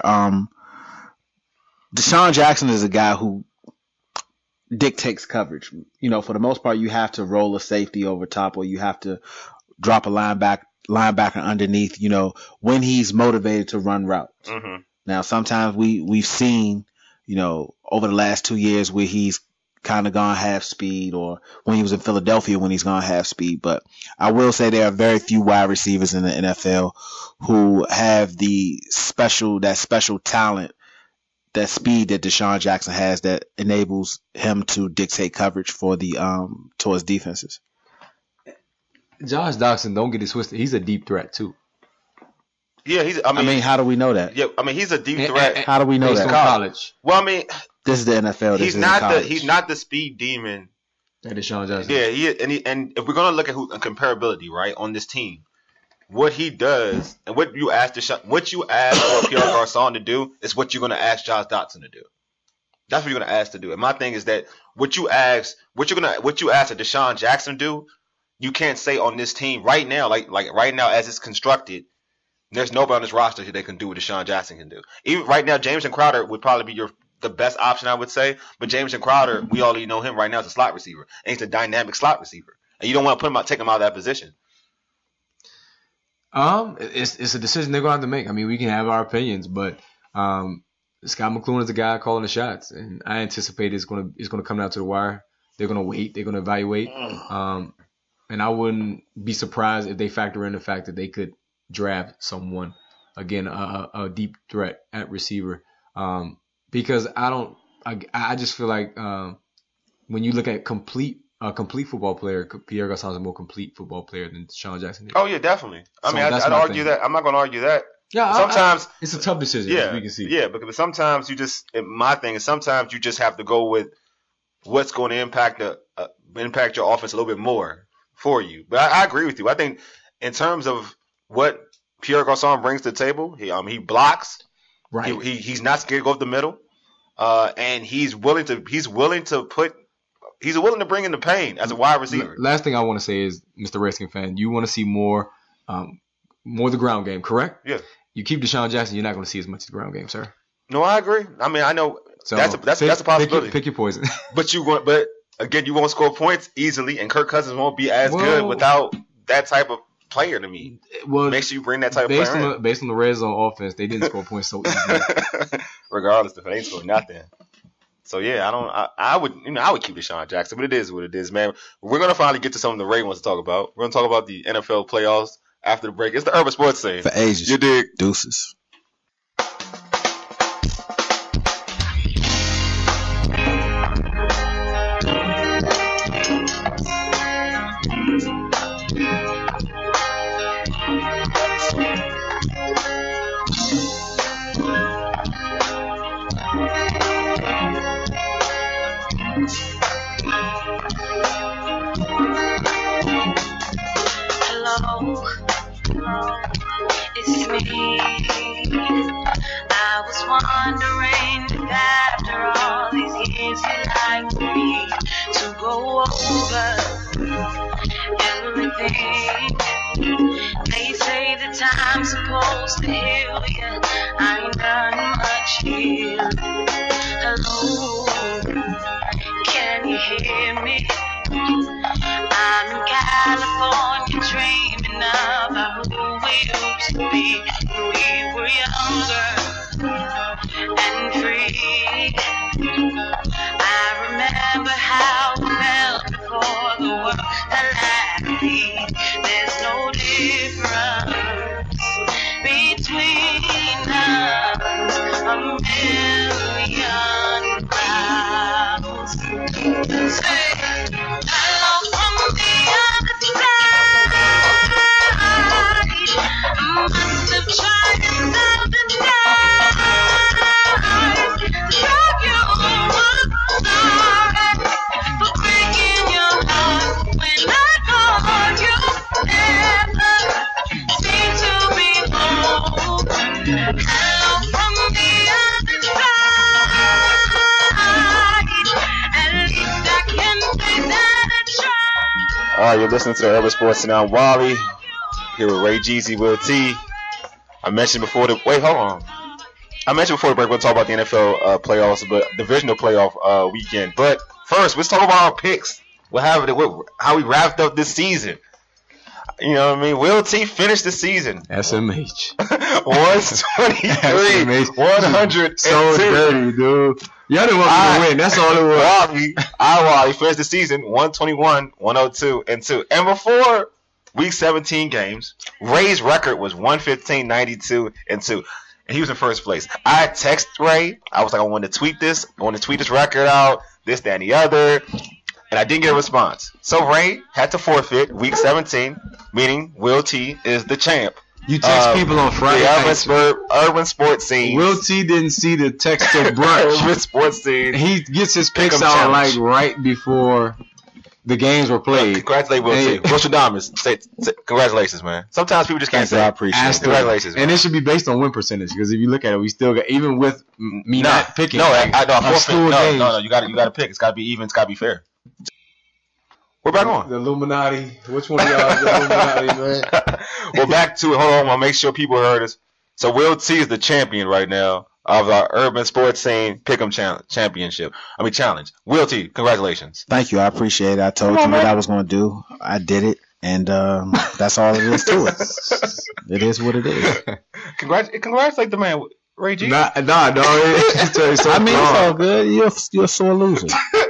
Deshaun Jackson is a guy who dictates coverage. For the most part, you have to roll a safety over top, or you have to drop a linebacker underneath, when he's motivated to run routes. Mm-hmm. Now, sometimes we've seen, over the last 2 years where he's kind of gone half speed, or when he was in Philadelphia when he's gone half speed. But I will say there are very few wide receivers in the NFL who have that special talent, that speed that Deshaun Jackson has that enables him to dictate coverage for towards defenses. Josh Dotson, don't get it twisted. He's a deep threat too. Yeah, how do we know that? Yeah, he's a deep threat. How do we know that? College. Well, this is the NFL. He's not the speed demon that Deshaun Jackson. Yeah, and if we're gonna look at comparability, right, on this team, what he does and what you ask for Pierre Garçon to do is what you're going to ask Josh Dotson to do. That's what you're going to ask to do. And my thing is that what you ask that Deshaun Jackson do, you can't say on this team right now, like right now as it's constructed, there's nobody on this roster that can do what Deshaun Jackson can do. Even right now, Jamison Crowder would probably be the best option, I would say. But Jamison Crowder, we already know him right now as a slot receiver, and he's a dynamic slot receiver, and you don't want to take him out of that position. It's a decision they're going to have to make. I mean, we can have our opinions, but Scott McCloughan is the guy calling the shots, and I anticipate it's going to come down to the wire. They're going to wait. They're going to evaluate. And I wouldn't be surprised if they factor in the fact that they could draft someone, again, a deep threat at receiver. Because I just feel like when you look at a complete football player, Pierre Garçon is a more complete football player than Deshaun Jackson is. Oh yeah, definitely. I mean, I'd argue that. I'm not going to argue that. Yeah, sometimes it's a tough decision. Yeah, as we can see. Yeah, because sometimes my thing is sometimes you just have to go with what's going to impact your offense a little bit more for you. But I agree with you. I think in terms of what Pierre Garçon brings to the table, he blocks. Right. He's not scared to go up the middle, and he's willing to bring in the pain as a wide receiver. Last thing I want to say is, Mr. Redskin fan, you want to see more the ground game, correct? Yeah. You keep Deshaun Jackson, you're not going to see as much of the ground game, sir. No, I agree. I mean, I know that's a possibility. Pick your poison. But again, you won't score points easily, and Kirk Cousins won't be as good without that type of player to me. Well, make sure you bring that type of player in. Based on the red zone offense, they didn't score points so easily. Regardless, if they ain't scored nothing. So yeah, I would keep Deshaun Jackson, but it is what it is, man. We're gonna finally get to something the Ray wants to talk about. We're gonna talk about the NFL playoffs after the break. It's the Urban Sports Scene. For ages. You dig? Deuces. It's me. I was wondering if after all these years you'd like me to go over everything. They say the time's supposed to heal you. I ain't done much here. Hello, can you hear me? I'm in California dreaming about who we used to be when we were younger and free. I remember how it felt before the world that laughed me. There's no difference between us, a million miles. Say, hello from the other side. Must have tried 1,000 times. Drag you over for breaking your heart when I called you. Never seem to be home. Hello from the other side. At least I can say that I tried. All right, you're listening to the Urban Sports, and I'm Wally here with Ray Jeezy, Will T. I mentioned before the break we'll talk about the NFL playoffs, but divisional playoff weekend. But first, let's talk about our picks. How we wrapped up this season. You know what I mean? Will T finished the season. SMH. 123, 102. So dirty, dude. Y'all didn't want me to win. That's all it was. Wally finished the season 121, 102, and 2. And before Week 17 games, Ray's record was 115, 92, and 2. And he was in first place. I texted Ray. I was like, I want to tweet this. I want to tweet this record out, this, that, and the other. And I didn't get a response. So Ray had to forfeit Week 17, meaning Will T is the champ. You text people on Friday. The Urban Sports Scene. Will T didn't see the text of brunch. Urban Sports Scene. He gets his picks out like right before the games were played. Congratulate Will T. Wilshire Diamonds. Say congratulations, man. Sometimes people just can't say. I appreciate it. Congratulations, man. And it should be based on win percentage because if you look at it, we still got even with me not picking. No, like, I know. no. You got to pick. It's got to be even. It's got to be fair. We're back on. The Illuminati. Which one of y'all is the Illuminati, man? Well, back to it. Hold on. I'll make sure people heard us. So Will T is the champion right now of our Urban Sports Scene Pick'em Challenge. Will T, congratulations. Thank you. I appreciate it. I told you what I was going to do. I did it. And that's all it is to it. It is what it is. Congratulate the man, Ray G. Nah, dog. It's all good. You're a sore loser.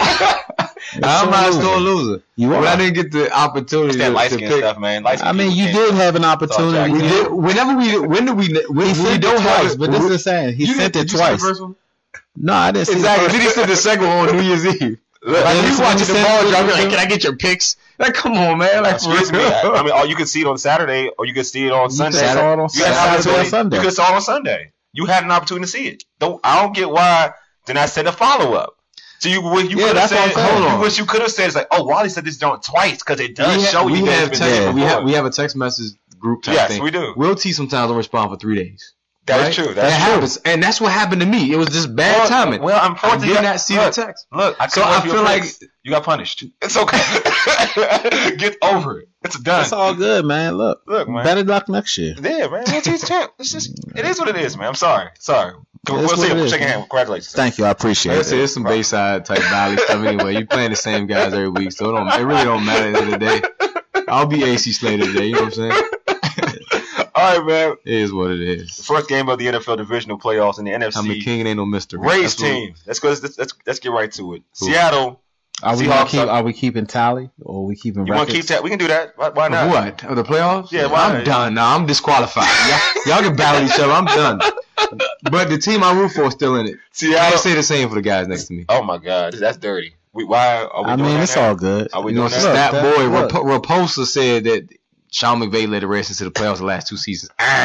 I'm not a sore loser. You are. But I didn't get the opportunity that light to skin pick. stuff, man. You did have an opportunity. When do we don't have it? But this is insane. He sent it twice. No, I didn't see exactly. the Then he sent the second one on New Year's Eve. Like, you watching the ball drop, you're like, can I get your picks? Like, come on, man. Like, excuse me. I mean, you can see it on Saturday, or you can see it on Sunday. You can see it on Sunday. You had an opportunity to see it. I don't get why. Then I said a follow up. So you could have said, what you could have said is like, oh, Wally said this joint twice because it does show you that we have a text message group type thing. Yes, we do. Will T sometimes don't respond for 3 days. That's true. That happens, and that's what happened to me. It was just bad timing. Well, unfortunately, I did not see the text. Look, I feel like you got punished. It's okay. Get over it. It's done. It's all good, man. Look, man. Better luck next year. Yeah, man. Will T's champ. It is what it is, man. I'm sorry. We'll see. We'll shake your hand. Congratulations. Thank you. I appreciate it. It's some Bayside type Valley stuff anyway. You playing the same guys every week, so it really don't matter at the end of the day. I'll be AC Slater today. You know what I'm saying? All right, man. It is what it is. The first game of the NFL divisional playoffs in the NFC. I'm the king and ain't no mystery. Rays team. Let's get right to it. Seattle. Are we keeping tally or are we keeping? You want to keep that? We can do that. Why not? What? Of the playoffs? Yeah. Why? I'm done now. I'm disqualified. Y'all can battle each other. I'm done. But the team I root for is still in it. Seattle. I can't say the same for the guys next to me. Oh my God, that's dirty. Why are we doing that? It's all good. Are we doing that? Stat boy Raposa said that Sean McVay led the Rays into the playoffs the last 2 seasons.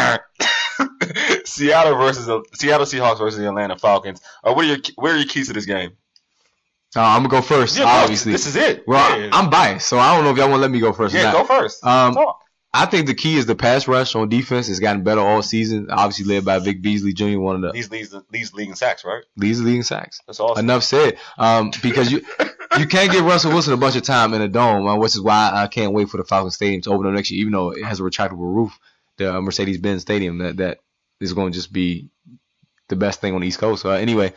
Seattle Seahawks versus the Atlanta Falcons. What are your keys to this game? I'm gonna go first. Yeah, obviously, this is it. Well, I'm biased, so I don't know if y'all want to let me go first. Yeah, go first. Talk. I think the key is the pass rush on defense. It's gotten better all season. Obviously led by Vic Beasley Jr., one of the leads league in sacks, right? Leads the league in sacks. That's awesome. Enough said. Because you can't give Russell Wilson a bunch of time in a dome, which is why I can't wait for the Falcons Stadium to open up next year, even though it has a retractable roof. The Mercedes-Benz Stadium that is going to just be the best thing on the East Coast. So anyway,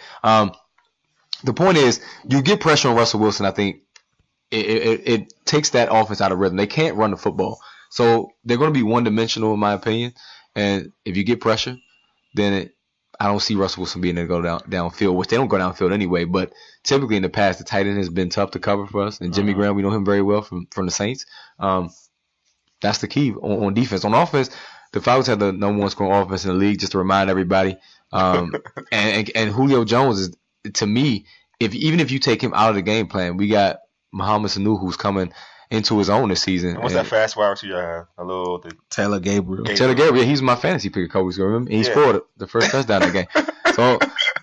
the point is you get pressure on Russell Wilson. I think it takes that offense out of rhythm. They can't run the football. So they're going to be one-dimensional, in my opinion. And if you get pressure, then I don't see Russell Wilson being able to go downfield, which they don't go downfield anyway. But typically in the past, the tight end has been tough to cover for us. And Jimmy Graham, we know him very well from the Saints. That's the key on defense. On offense, the Falcons have the number 1 scoring offense in the league, just to remind everybody. And Julio Jones is, to me, even if you take him out of the game plan, we got Mohamed Sanu, who's coming into his own this season. And what's that fast wide receiver you have? Taylor Gabriel. Taylor Gabriel, he's my fantasy pick a couple weeks ago, remember? And he scored the first touchdown of the game. So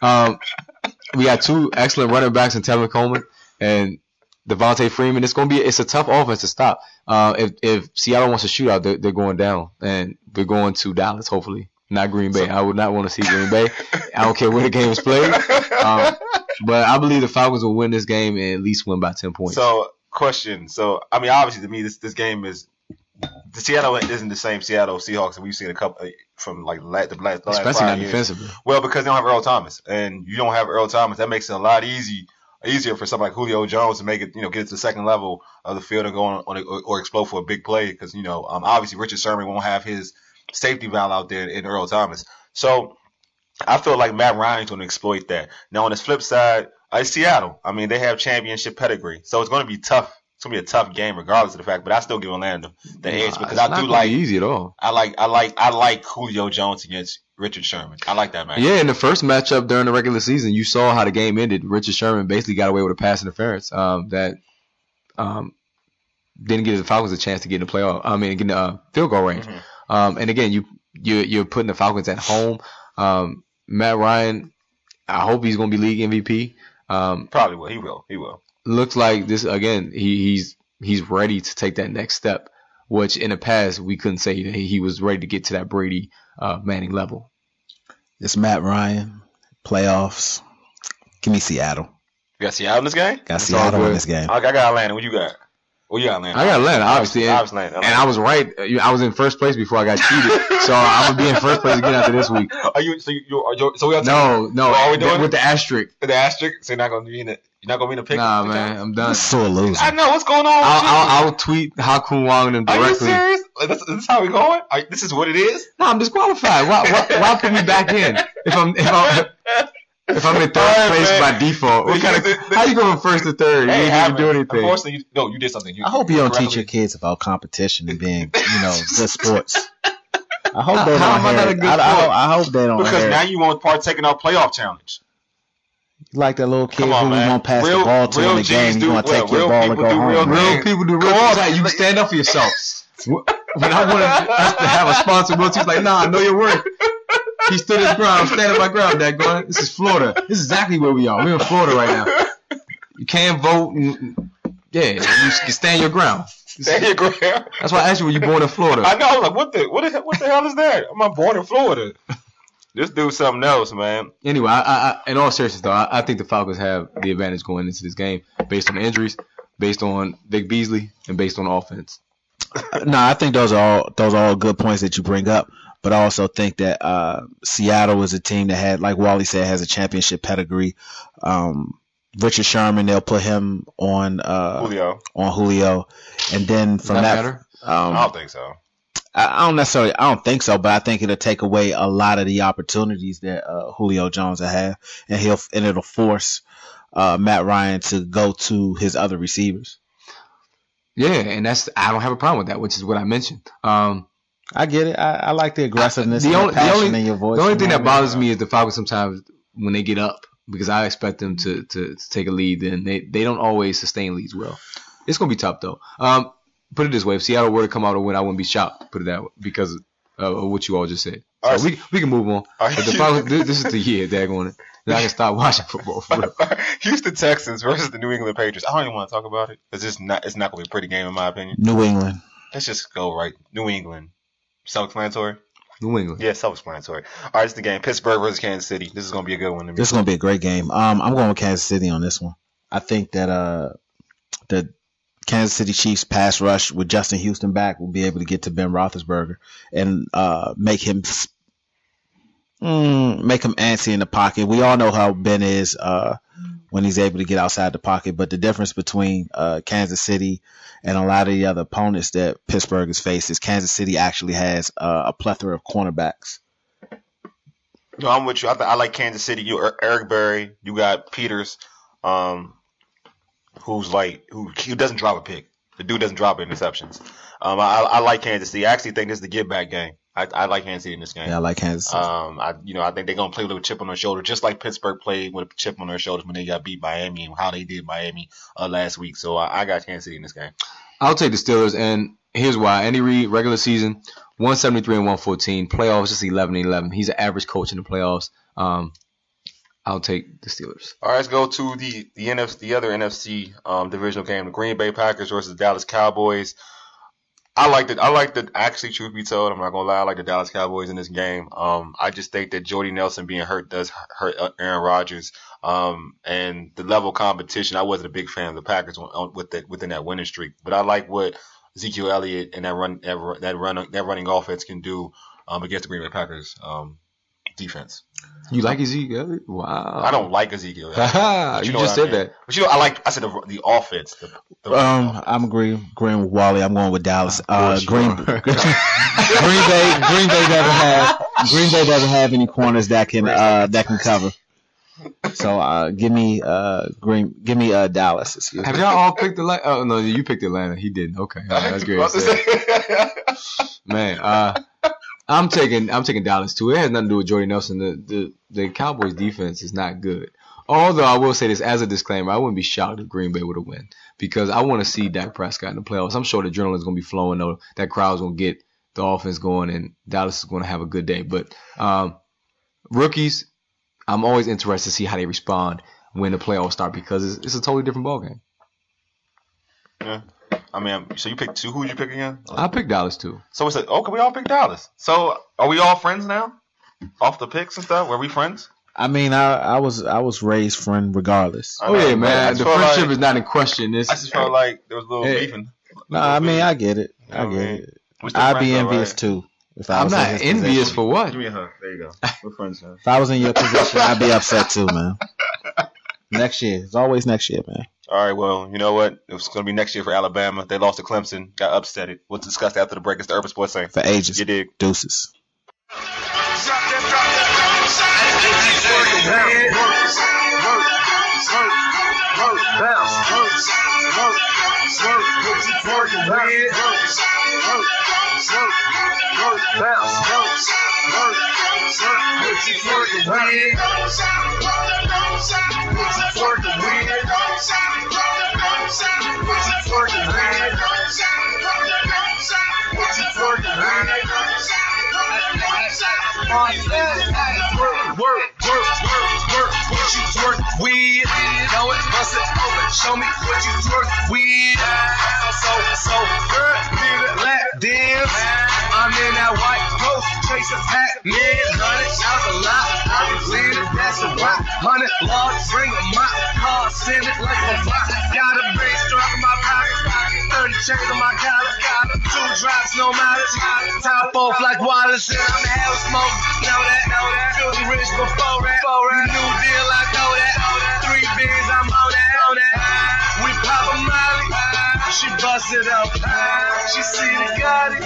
we got 2 excellent running backs in Tevin Coleman and Devontae Freeman. It's a tough offense to stop. If Seattle wants to shoot out, they're going down. And we're going to Dallas, hopefully. Not Green Bay. I would not want to see Green Bay. I don't care where the game is played. But I believe the Falcons will win this game and at least win by 10 points. So, question. So, I mean, obviously to me, this game is the Seattle isn't the same Seattle Seahawks that we've seen a couple from like the last especially 5 not years. defensively. Well, because they don't have Earl Thomas, and you don't have Earl Thomas, that makes it a lot easier for somebody like Julio Jones to make it, get it to the second level of the field and go on or explode for a big play. Because obviously Richard Sherman won't have his safety valve out there in Earl Thomas. So I feel like Matt Ryan's going to exploit that. Now on the flip side, Seattle. I mean, they have championship pedigree, so it's going to be tough. It's going to be a tough game regardless of the fact, but I still give Orlando the edge because I do like easy at all. I like Julio Jones against Richard Sherman. I like that matchup. Yeah, in the first matchup during the regular season, you saw how the game ended. Richard Sherman basically got away with a pass interference that didn't give the Falcons a chance to get in the playoff. I mean, get in the field goal range. Mm-hmm. And again, you're putting the Falcons at home. Matt Ryan, I hope he's going to be league MVP. Probably will. He will. Looks like this again. He's he's ready to take that next step, which in the past we couldn't say that he was ready to get to that Brady Manning level. It's Matt Ryan, playoffs. Give me Seattle. You got Seattle in this game? Got Seattle in this game. I got Atlanta. What you got? What you got, Atlanta? I got Atlanta, obviously. Atlanta. And I was right. I was in first place before I got cheated. So I'm going to be in first place again after this week. Are you? So we got No. Are we doing with the asterisk? The asterisk? So you're not going to be in it? You're not going to be in the pick? Nah, man. I'm done. So a loser. I know. What's going on? I'll tweet Ha-Kun Wong and them directly. Are you serious? This is how we going? This is what it is? No, I'm disqualified. Why put me back in if I'm in third place by default? How you going from first to third? Hey, you didn't even do anything. Unfortunately, you did something. I hope you don't teach your kids about competition and being, good sports. I hope they don't. How am I not a good sport? I hope they don't. Because now you won't partake in our playoff challenge. Like that little kid Come on, who man. won't pass the ball to in the game. You want to take your ball and go home. Real people do real things. You stand up for yourself. When I wanted us to have a responsibility, it's like, nah, I know your worth. He stood his ground. I'm standing my ground, Daggone. This is Florida. This is exactly where we are. We're in Florida right now. You can't vote. You can stand your ground. Stand your ground. That's why I asked you, were you born in Florida? I know. I was like, what the hell is that? I'm not born in Florida. This dude's something else, man. Anyway, I in all seriousness, though, I think the Falcons have the advantage going into this game based on the injuries, based on Vic Beasley, and based on offense. No, I think those are all good points that you bring up. But I also think that Seattle is a team that had, like Wally said, has a championship pedigree. Richard Sherman, they'll put him on Julio, and then from that, better? I don't think so. I don't think so, but I think it'll take away a lot of the opportunities that Julio Jones will have, and it'll force Matt Ryan to go to his other receivers. Yeah, and I don't have a problem with that, which is what I mentioned. I get it. I like the aggressiveness and the passion in your voice. The only thing that bothers me is the Falcons sometimes when they get up, because I expect them to take a lead, then they don't always sustain leads well. It's going to be tough, though. Put it this way, if Seattle were to come out and win, I wouldn't be shocked, put it that way, because of what you all just said. So right, we can move on. But the Falcons, this is the year, daggone it. Then I can start watching football for real. Houston Texans versus the New England Patriots. I don't even want to talk about it. It's not going to be a pretty game in my opinion. New England. Let's just go right. New England. Self-explanatory? New England. Yeah, self-explanatory. All right, it's the game. Pittsburgh versus Kansas City. This is going to be a good one. This is going to be a great game. I'm going with Kansas City on this one. I think that the Kansas City Chiefs pass rush with Justin Houston back will be able to get to Ben Roethlisberger and make him antsy in the pocket. We all know how Ben is when he's able to get outside the pocket, but the difference between Kansas City and a lot of the other opponents that Pittsburgh has faced is Kansas City actually has a plethora of cornerbacks. No, I'm with you. I like Kansas City. You Eric Berry. You got Peters, who doesn't drop a pick. The dude doesn't drop interceptions. I like Kansas City. I actually think this is the give back game. I like Kansas City in this game. Yeah, I like Kansas City. I think they're gonna play with a chip on their shoulder, just like Pittsburgh played with a chip on their shoulders when they got beat Miami and how they did Miami last week. So I got Kansas City in this game. I'll take the Steelers, and here's why. Andy Reid, regular season, 173-114. Playoffs, just 11-11. He's an average coach in the playoffs. I'll take the Steelers. All right, let's go to the other NFC divisional game, the Green Bay Packers versus the Dallas Cowboys. Actually, truth be told, I'm not gonna lie, I like the Dallas Cowboys in this game. I just think that Jordy Nelson being hurt does hurt Aaron Rodgers. And the level of competition, I wasn't a big fan of the Packers within that winning streak, but I like what Ezekiel Elliott and that running offense can do against the Green Bay Packers defense. You like Ezekiel Elliott? Wow. I don't like Ezekiel Elliott. You just said that. But I said the offense. I'm agreeing with Wally. I'm going with Dallas. Green Bay doesn't have any corners that can cover. So give me Dallas. Excuse me. Have y'all all picked Atlanta? Oh no, you picked Atlanta. He didn't. Okay, that's great. Man, I'm taking Dallas too. It has nothing to do with Jordy Nelson. The Cowboys defense is not good. Although I will say this as a disclaimer, I wouldn't be shocked if Green Bay would have won because I want to see Dak Prescott in the playoffs. I'm sure the adrenaline is going to be flowing though. That crowd's going to get the offense going, and Dallas is going to have a good day. But rookies, I'm always interested to see how they respond when the playoffs start because it's a totally different ballgame. Yeah. I mean, so you picked two. Who you pick again? I picked Dallas too. So it's like, okay, we all picked Dallas. So are we all friends now? Off the picks and stuff? Were we friends? I mean, I was raised friend regardless. Oh yeah, man. The friendship is not in question. I just felt like there was a little beefing. No, I mean, I get it. I get it. I'd be envious too. If I I'm was not in his envious position. for what? Give me a hug. There you go. We're friends now. If I was in your position, I'd be upset too, man. Next year. It's always next year, man. All right, well, you know what? It's going to be next year for Alabama. They lost to Clemson, got upset it. We'll discuss that after the break. It's the Urban Sports Thing. For ages. You dig? Deuces. Show me what you twerk with. So, girl, feel it, lap dance. I'm in that white coat, chasing Pac-Man. 100 out a lot, I be landing, that's a rock. 100 logs, bring a mop, car, send it like a rock. Got a brain struck in my pocket, 30 chains on my collar. 2 drops, no mileage. Top off like Wallace, and I'm hell smoke. Know that. Filthy rich before that. New deal, I know that. 3 beers, I'm on that. We pop a molly, she bust it up. She see the Gotti.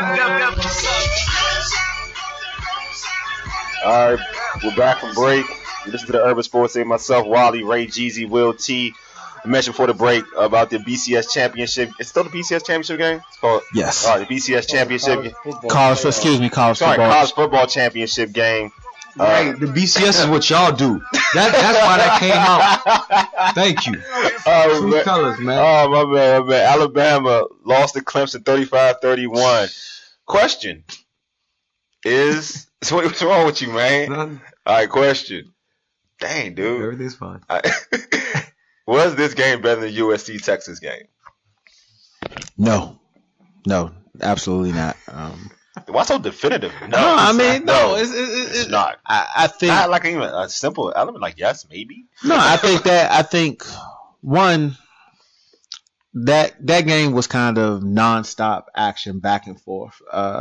All right, we're back from break. This is the Urban Sports Thing. Myself, Wally, Ray, Jeezy, Will T. I mentioned before the break about the BCS Championship. It's still the BCS Championship game? It's called, yes. All right, the BCS Championship. College football championship game. Right, the BCS is what y'all do. That's why that came out. Thank you. True colors, man. Oh, my man. Alabama lost to Clemson 35-31. Question is, what's wrong with you, man? None. All right, question. Dang, dude. Everything's fine. Was this game better than the USC-Texas game? No, absolutely not. Why so definitive? It's not. I think not like even a simple element like yes, maybe. No, I think one that game was kind of nonstop action back and forth.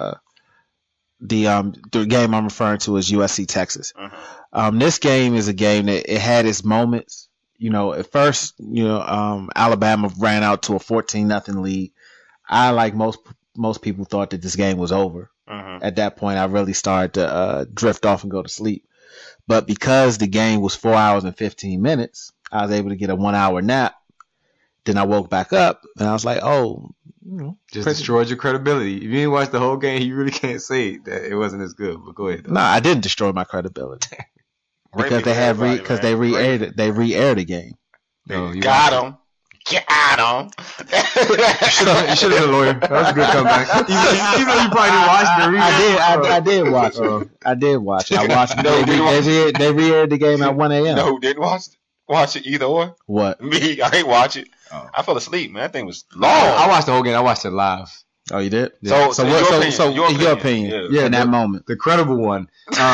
The game I'm referring to is USC Texas. Mm-hmm. This game is a game that it had its moments. You know, at first, Alabama ran out to a 14-0 lead. I, like most people, thought that this game was over. Mm-hmm. At that point, I really started to drift off and go to sleep. But because the game was 4 hours and 15 minutes, I was able to get a 1 hour nap. Then I woke back up and I was like, just destroyed your credibility. If you didn't watch the whole game, you really can't say that it wasn't as good. But go ahead. Though. No, I didn't destroy my credibility because they re-aired it. They re-aired the game. No, you got him. Got him. You should have been a lawyer. That was a good comeback. Even though you probably didn't watch the I did watch it. I did watch it. I watched it. They re-aired the game at 1 a.m. No, didn't watch it either or. What? Me, I ain't watch it. Oh. I fell asleep, man. That thing was long. I watched the whole game. I watched it live. Oh, you did? Yeah. So in your opinion, in that moment, the credible one.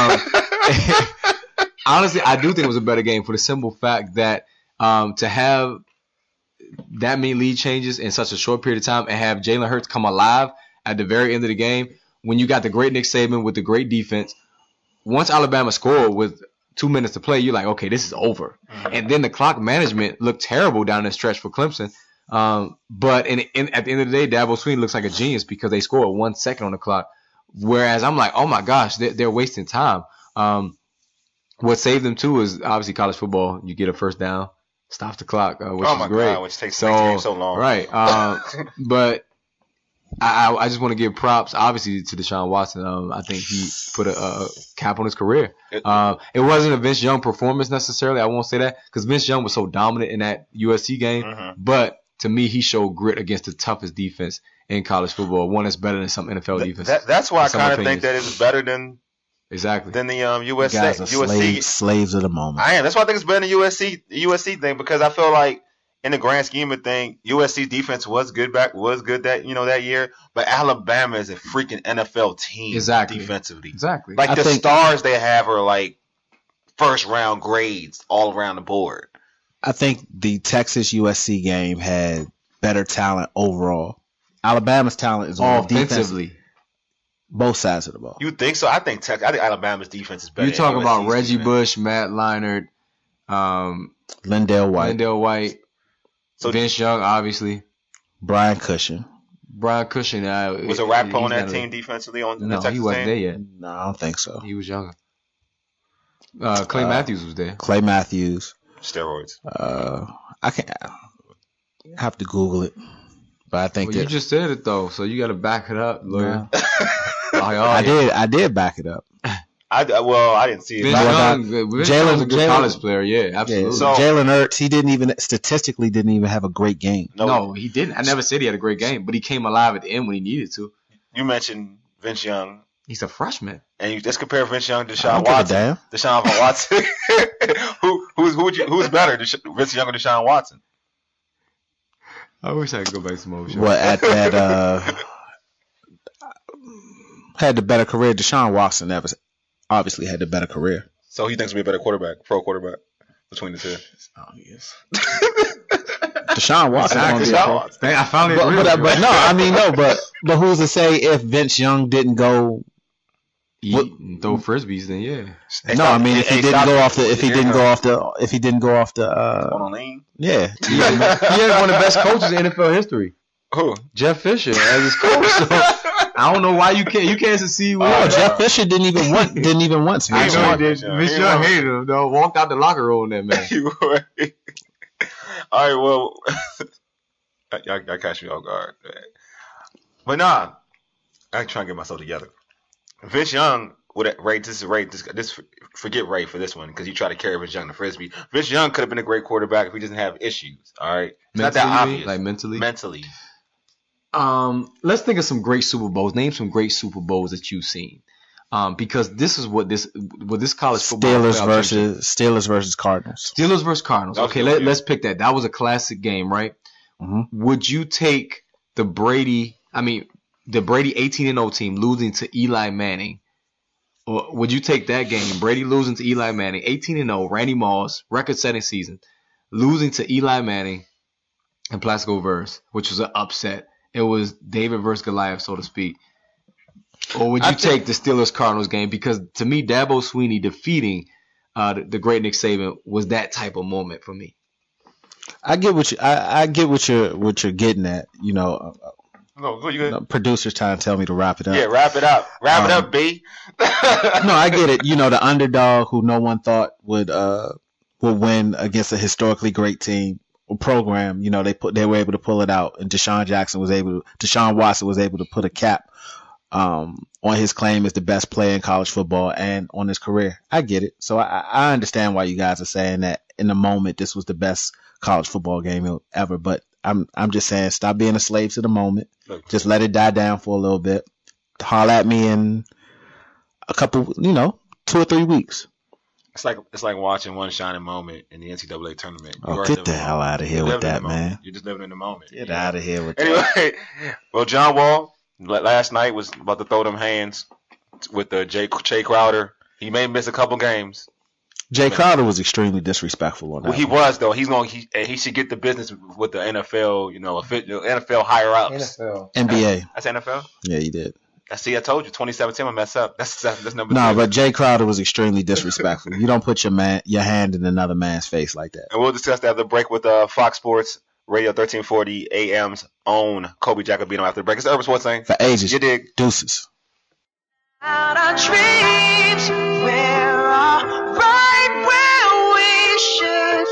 Honestly, I do think it was a better game for the simple fact that to have that many lead changes in such a short period of time and have Jalen Hurts come alive at the very end of the game when you got the great Nick Saban with the great defense. Once Alabama scored with 2 minutes to play, you're like, okay, this is over. Mm-hmm. And then the clock management looked terrible down the stretch for Clemson. But at the end of the day, Dabo Swinney looks like a genius because they scored 1 second on the clock. Whereas I'm like, oh my gosh, they're wasting time. What saved them too is obviously college football. You get a first down, stop the clock, which is great. God, which takes so long. Right. But I just want to give props, obviously, to Deshaun Watson. I think he put a cap on his career. It wasn't a Vince Young performance necessarily. I won't say that because Vince Young was so dominant in that USC game. Mm-hmm. But to me, he showed grit against the toughest defense in college football. One that's better than some NFL defenses. That's why I kind of think that it was better than the USC. Guys are slaves of the moment. I am. That's why I think it's better than USC thing because I feel like in the grand scheme of things, USC defense was good that year, but Alabama is a freaking NFL team defensively. Exactly. Like the stars they have are like first round grades all around the board. I think the Texas USC game had better talent overall. Alabama's talent is on offensively. Both sides of the ball. You think so? I think Alabama's defense is better. You talk about Reggie Bush, Matt Leinart, Lindell White, Vince Young, obviously. Brian Cushing. Was a Rapp on that team defensively on the Texas team? No, he wasn't there yet. No, I don't think so. He was younger. Clay Matthews was there. Clay Matthews. Steroids. I can't. Have to Google it. But I think you just said it though, so you got to back it up, lawyer. I did back it up. I didn't see it. Jalen was a good college player, yeah, absolutely. Yeah, so Jalen Hurts, he statistically didn't even have a great game. No, he didn't. I never said he had a great game, but he came alive at the end when he needed to. You mentioned Vince Young. He's a freshman. And you just compare Vince Young to Deshaun Watson. Deshaun Watson. Who's better, Vince Young or Deshaun Watson? I wish I could go back to my show. Well, at that had the better career. Deshaun Watson obviously had the better career. So he thinks he'll be a better quarterback, pro quarterback between the two. Oh, yes. Deshaun Watson. I finally but who's to say if Vince Young didn't go throw frisbees? Then yeah. No, I mean if he didn't go off the yeah. He had one of the best coaches in NFL history. Who? Jeff Fisher as his coach. So I don't know why you can't succeed with Jeff Fisher didn't even want to. I know he did. Vince Young hated him though. Walked out the locker room that man. All right, well, I catch me off guard, man. But nah, I try and get myself together. Vince Young would rate this forget Ray for this one because you try to carry Vince Young to frisbee. Vince Young could have been a great quarterback if he doesn't have issues. All right, it's not that obvious. Like mentally. Let's think of some great Super Bowls. Name some great Super Bowls that you've seen. Because this is what this college football Steelers versus Cardinals. Steelers versus Cardinals. Okay, let's pick that. That was a classic game, right? Mm-hmm. Would you take the Brady 18-0 team losing to Eli Manning, or would you take that game, Brady losing to Eli Manning, 18-0, Randy Moss, record-setting season, losing to Eli Manning and Plaxico Burress, which was an upset. It was David versus Goliath, so to speak. Or would you take the Steelers-Cardinals game? Because to me, Dabo Swinney defeating the great Nick Saban was that type of moment for me. I get what you're getting at. You know, no, go, you good. Producers trying to tell me to wrap it up. Yeah, wrap it up. Wrap it up, B. No, I get it. You know, the underdog who no one thought would win against a historically great team or program. You know, they were able to pull it out, and Deshaun Watson was able to put a cap on his claim as the best player in college football and on his career. I get it. So I understand why you guys are saying that in the moment this was the best college football game ever. But I'm just saying, stop being a slave to the moment. Just let it die down for a little bit. Holler at me in a couple, 2 or 3 weeks. It's like watching one shining moment in the NCAA tournament. Get the hell out of here with that, man. You're just living in the moment. Get out of here with that. Anyway, well, John Wall last night was about to throw them hands with the Jay Crowder. He may miss a couple games. Jay Crowder was extremely disrespectful on that. Well, he was though. He should get the business with the NFL. NFL higher ups. NFL. NBA. That's NFL. Yeah, he did. I told you, 2017, I mess up. That's number 2. No, but Jay Crowder was extremely disrespectful. You don't put your hand in another man's face like that. And we'll discuss that after the break with Fox Sports Radio 1340 AM's own Kobe Jacobino after the break. It's the Urban Sports thing. For ages. You dig? Deuces. Out our dreams, we're all right where we should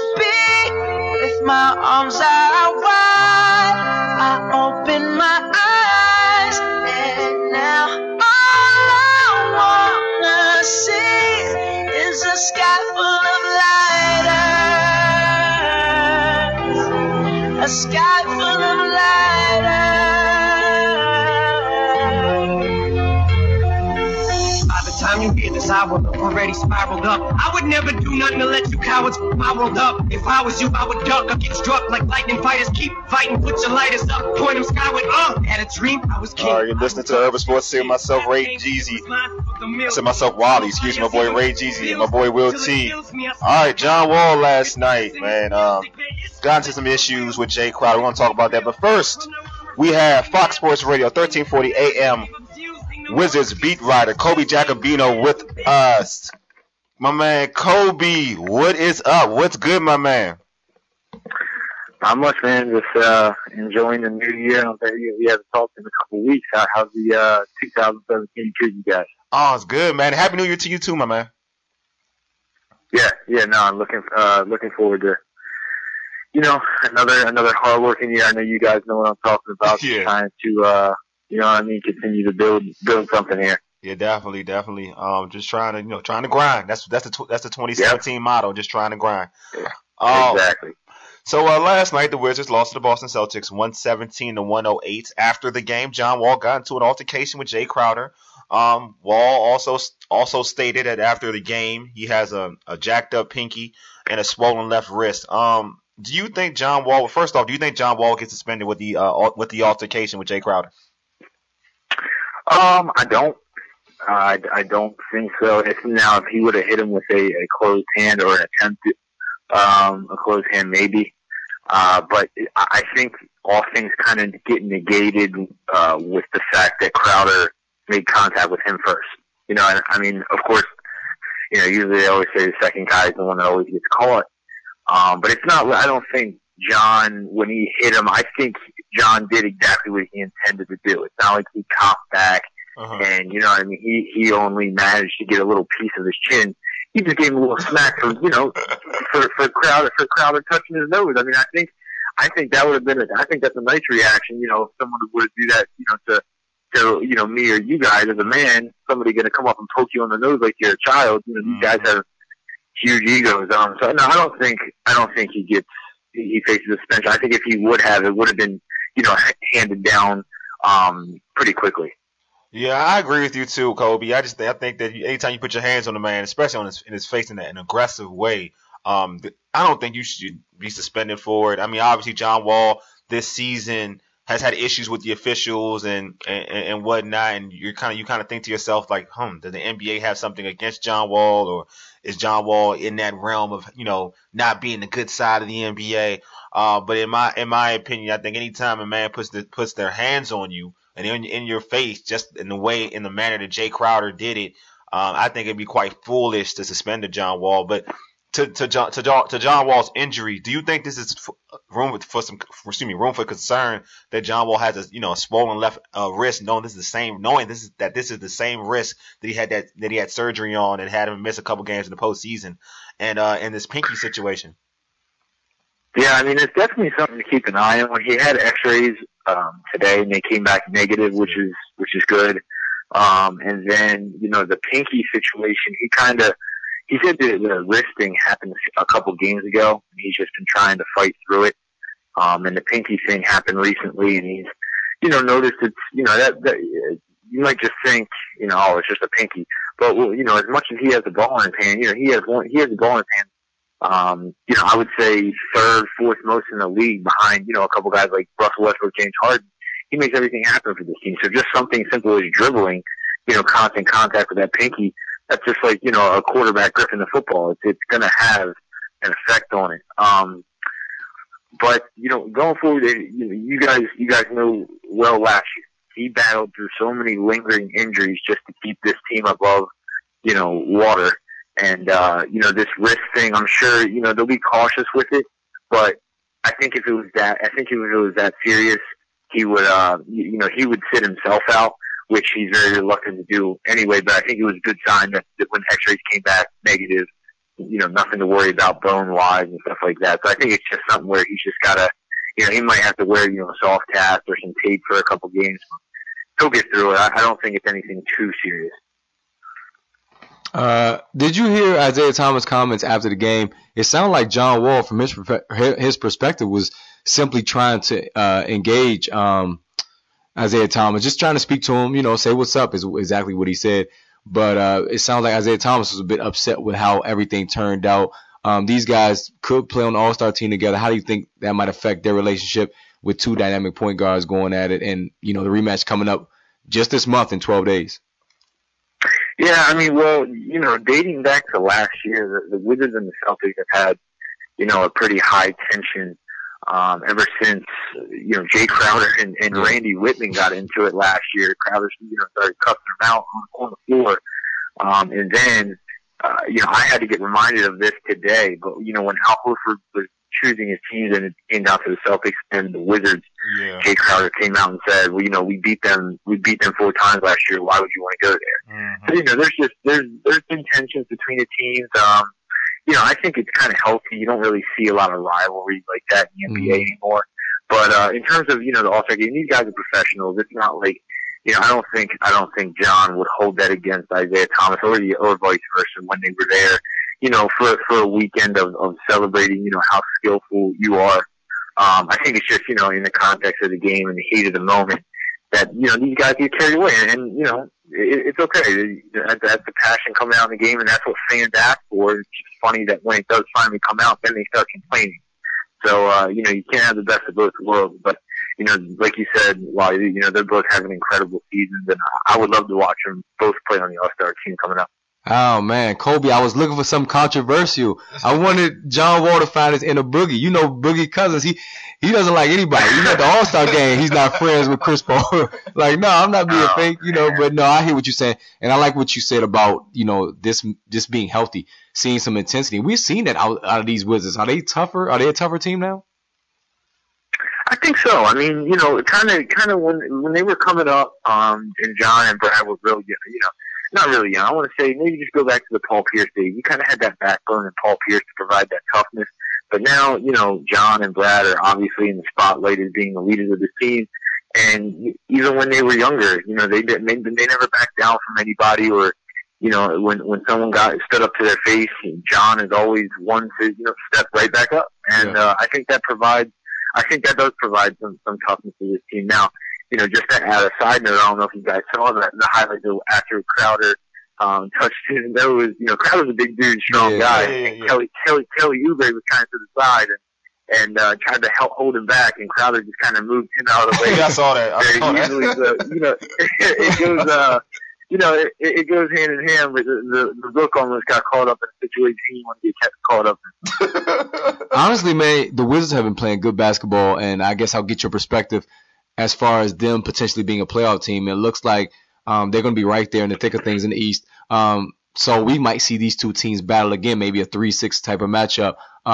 be. If my arms are wide, I open my eyes, and now all I wanna see is a sky full of lighters, a sky full of lighters. time you hear this, I would have already spiraled up. I would never do nothing to let you cowards spiraled up. If I was you, I would duck or get struck like lightning fighters. Keep fighting, put your lighters up, point them skyward. Had a dream, I was king. All right, you're listening to Urban Sports. Seeing myself, Ray Jeezy. I said myself, Wally. Excuse me, my boy Ray Jeezy and my boy Will T. All right, John Wall last night, man. Got into some issues with Jay Crowder. We're going to talk about that. But first, we have Fox Sports Radio, 1340 AM. Wizards beat writer Kobe Jacobino with us. My man Kobe, what is up? What's good, my man? Not much, man. Just enjoying the new year. I don't think we haven't talked in a couple of weeks. How's the 2017 treat you guys? Oh, it's good, man. Happy New Year to you too, my man. Yeah. No, I'm looking forward to, another hard-working year. I know you guys know what I'm talking about. Yeah. Trying to, continue to build something here. Yeah, definitely. Just trying to grind. That's the 2017 motto. Just trying to grind. Exactly. So last night the Wizards lost to the Boston Celtics 117-108. After the game, John Wall got into an altercation with Jay Crowder. Wall also stated that after the game he has a jacked up pinky and a swollen left wrist. Do you think John Wall? First off, do you think John Wall gets suspended with the altercation with Jay Crowder? I don't. I don't think so. If he would have hit him with a closed hand or an attempted a closed hand, maybe. But I think all things kind of get negated with the fact that Crowder made contact with him first. I mean, of course, usually they always say the second guy is the one that always gets caught. But it's not. I don't think John, when he hit him, I think John did exactly what he intended to do. It's not like he copped back and, he only managed to get a little piece of his chin. He just gave him a little smack for Crowder touching his nose. I mean, I think that would have been I think that's a nice reaction, if someone would do that, to me or you guys as a man, somebody going to come up and poke you on the nose like you're a child. These guys have huge egos. So no, I don't think he faces suspension. I think if he would have, it would have been, handed down, pretty quickly. Yeah, I agree with you too, Kobe. I think that anytime you put your hands on a man, especially in his face in an aggressive way, I don't think you should be suspended for it. I mean, obviously John Wall this season has had issues with the officials and whatnot, and you kind of think to yourself like, does the NBA have something against John Wall, or is John Wall in that realm of not being the good side of the NBA? But in my opinion, I think anytime a man puts their hands on you and in your face, just in the manner that Jay Crowder did it, I think it'd be quite foolish to suspend John Wall. But to John Wall's injury, do you think this is room for concern that John Wall has a swollen left wrist, knowing this is the same wrist that he had surgery on and had him miss a couple games in the postseason, and in this pinky situation? Yeah, I mean, it's definitely something to keep an eye on. He had X-rays today, and they came back negative, which is good. And then the pinky situation, he said the wrist thing happened a couple games ago. He's just been trying to fight through it. And the pinky thing happened recently, and he's noticed it's that you might just think it's just a pinky, but as much as he has the ball in his hand, he has the ball in his hand. I would say third, fourth most in the league behind, a couple guys like Russell Westbrook, James Harden. He makes everything happen for this team. So just something simple as dribbling, constant contact with that pinky, that's just like, a quarterback gripping the football. It's going to have an effect on it. But, going forward, you guys know well last year, he battled through so many lingering injuries just to keep this team above, water. And, this wrist thing, I'm sure, they'll be cautious with it, but I think if it was that serious, he would, he would sit himself out, which he's very reluctant to do anyway, but I think it was a good sign that when X-rays came back negative, nothing to worry about bone-wise and stuff like that. So I think it's just something where he's just gotta, he might have to wear, a soft cast or some tape for a couple games. He'll get through it. I don't think it's anything too serious. Did you hear Isaiah Thomas' comments after the game? It sounded like John Wall, from his perspective, was simply trying to engage Isaiah Thomas, just trying to speak to him, say what's up is exactly what he said. But it sounds like Isaiah Thomas was a bit upset with how everything turned out. These guys could play on the All-Star team together. How do you think that might affect their relationship with two dynamic point guards going at it, and the rematch coming up just this month in 12 days? Yeah, I mean, well, dating back to last year, the Wizards and the Celtics have had, a pretty high tension ever since, Jay Crowder and Randy Whitman got into it last year. Crowder, started cussing him out on the floor. And then, I had to get reminded of this today, but, when Al Horford was choosing his teams and it came down to the Celtics and the Wizards, Jay Crowder came out and said, well, we beat them 4 times last year. Why would you want to go there? So, there's been tensions between the teams. I think it's kind of healthy. You don't really see a lot of rivalry like that in the NBA anymore. But, in terms of, the All-Star game, these guys are professionals. It's not like, I don't think John would hold that against Isaiah Thomas or vice versa when they were there, for a weekend of celebrating, how skillful you are. I think it's just, in the context of the game and the heat of the moment that, these guys get carried away and it's okay. That's the passion coming out in the game and that's what fans ask for. It's just funny that when it does finally come out, then they start complaining. So, you can't have the best of both worlds, but, like you said, while, they're both having incredible seasons and I would love to watch them both play on the All-Star team coming up. Oh man, Kobe, I was looking for something controversial. I wanted John Wall to find his inner Boogie. Boogie Cousins, he doesn't like anybody. At the All-Star game, he's not friends with Chris Paul. Like, no, I'm not being fake, but no, I hear what you're saying. And I like what you said about, this being healthy, seeing some intensity. We've seen that out of these Wizards. Are they tougher? Are they a tougher team now? I think so. I mean, kind of when they were coming up, and John and Brad were really, not really young. I want to say maybe just go back to the Paul Pierce days. You kind of had that backbone in Paul Pierce to provide that toughness. But now, John and Brad are obviously in the spotlight as being the leaders of the team. And even when they were younger, they never backed down from anybody or, when someone stood up to their face, John is always one to, step right back up. And, I think that does provide some toughness to this team. Now, just to add a side note, I don't know if you guys saw that the highlight after Crowder touched his nose. Crowder's a big dude, strong guy. And Kelly Oubre was kind of to the side and tried to help hold him back, and Crowder just kind of moved him out of the way. I saw that. Easily, it goes hand in hand, but the book almost got caught up in a situation he wanted to get kept caught up in. Honestly, man, the Wizards have been playing good basketball, and I guess I'll get your perspective as far as them potentially being a playoff team. It looks like they're going to be right there in the thick of things in the East. So we might see these two teams battle again, maybe a 3-6 type of matchup.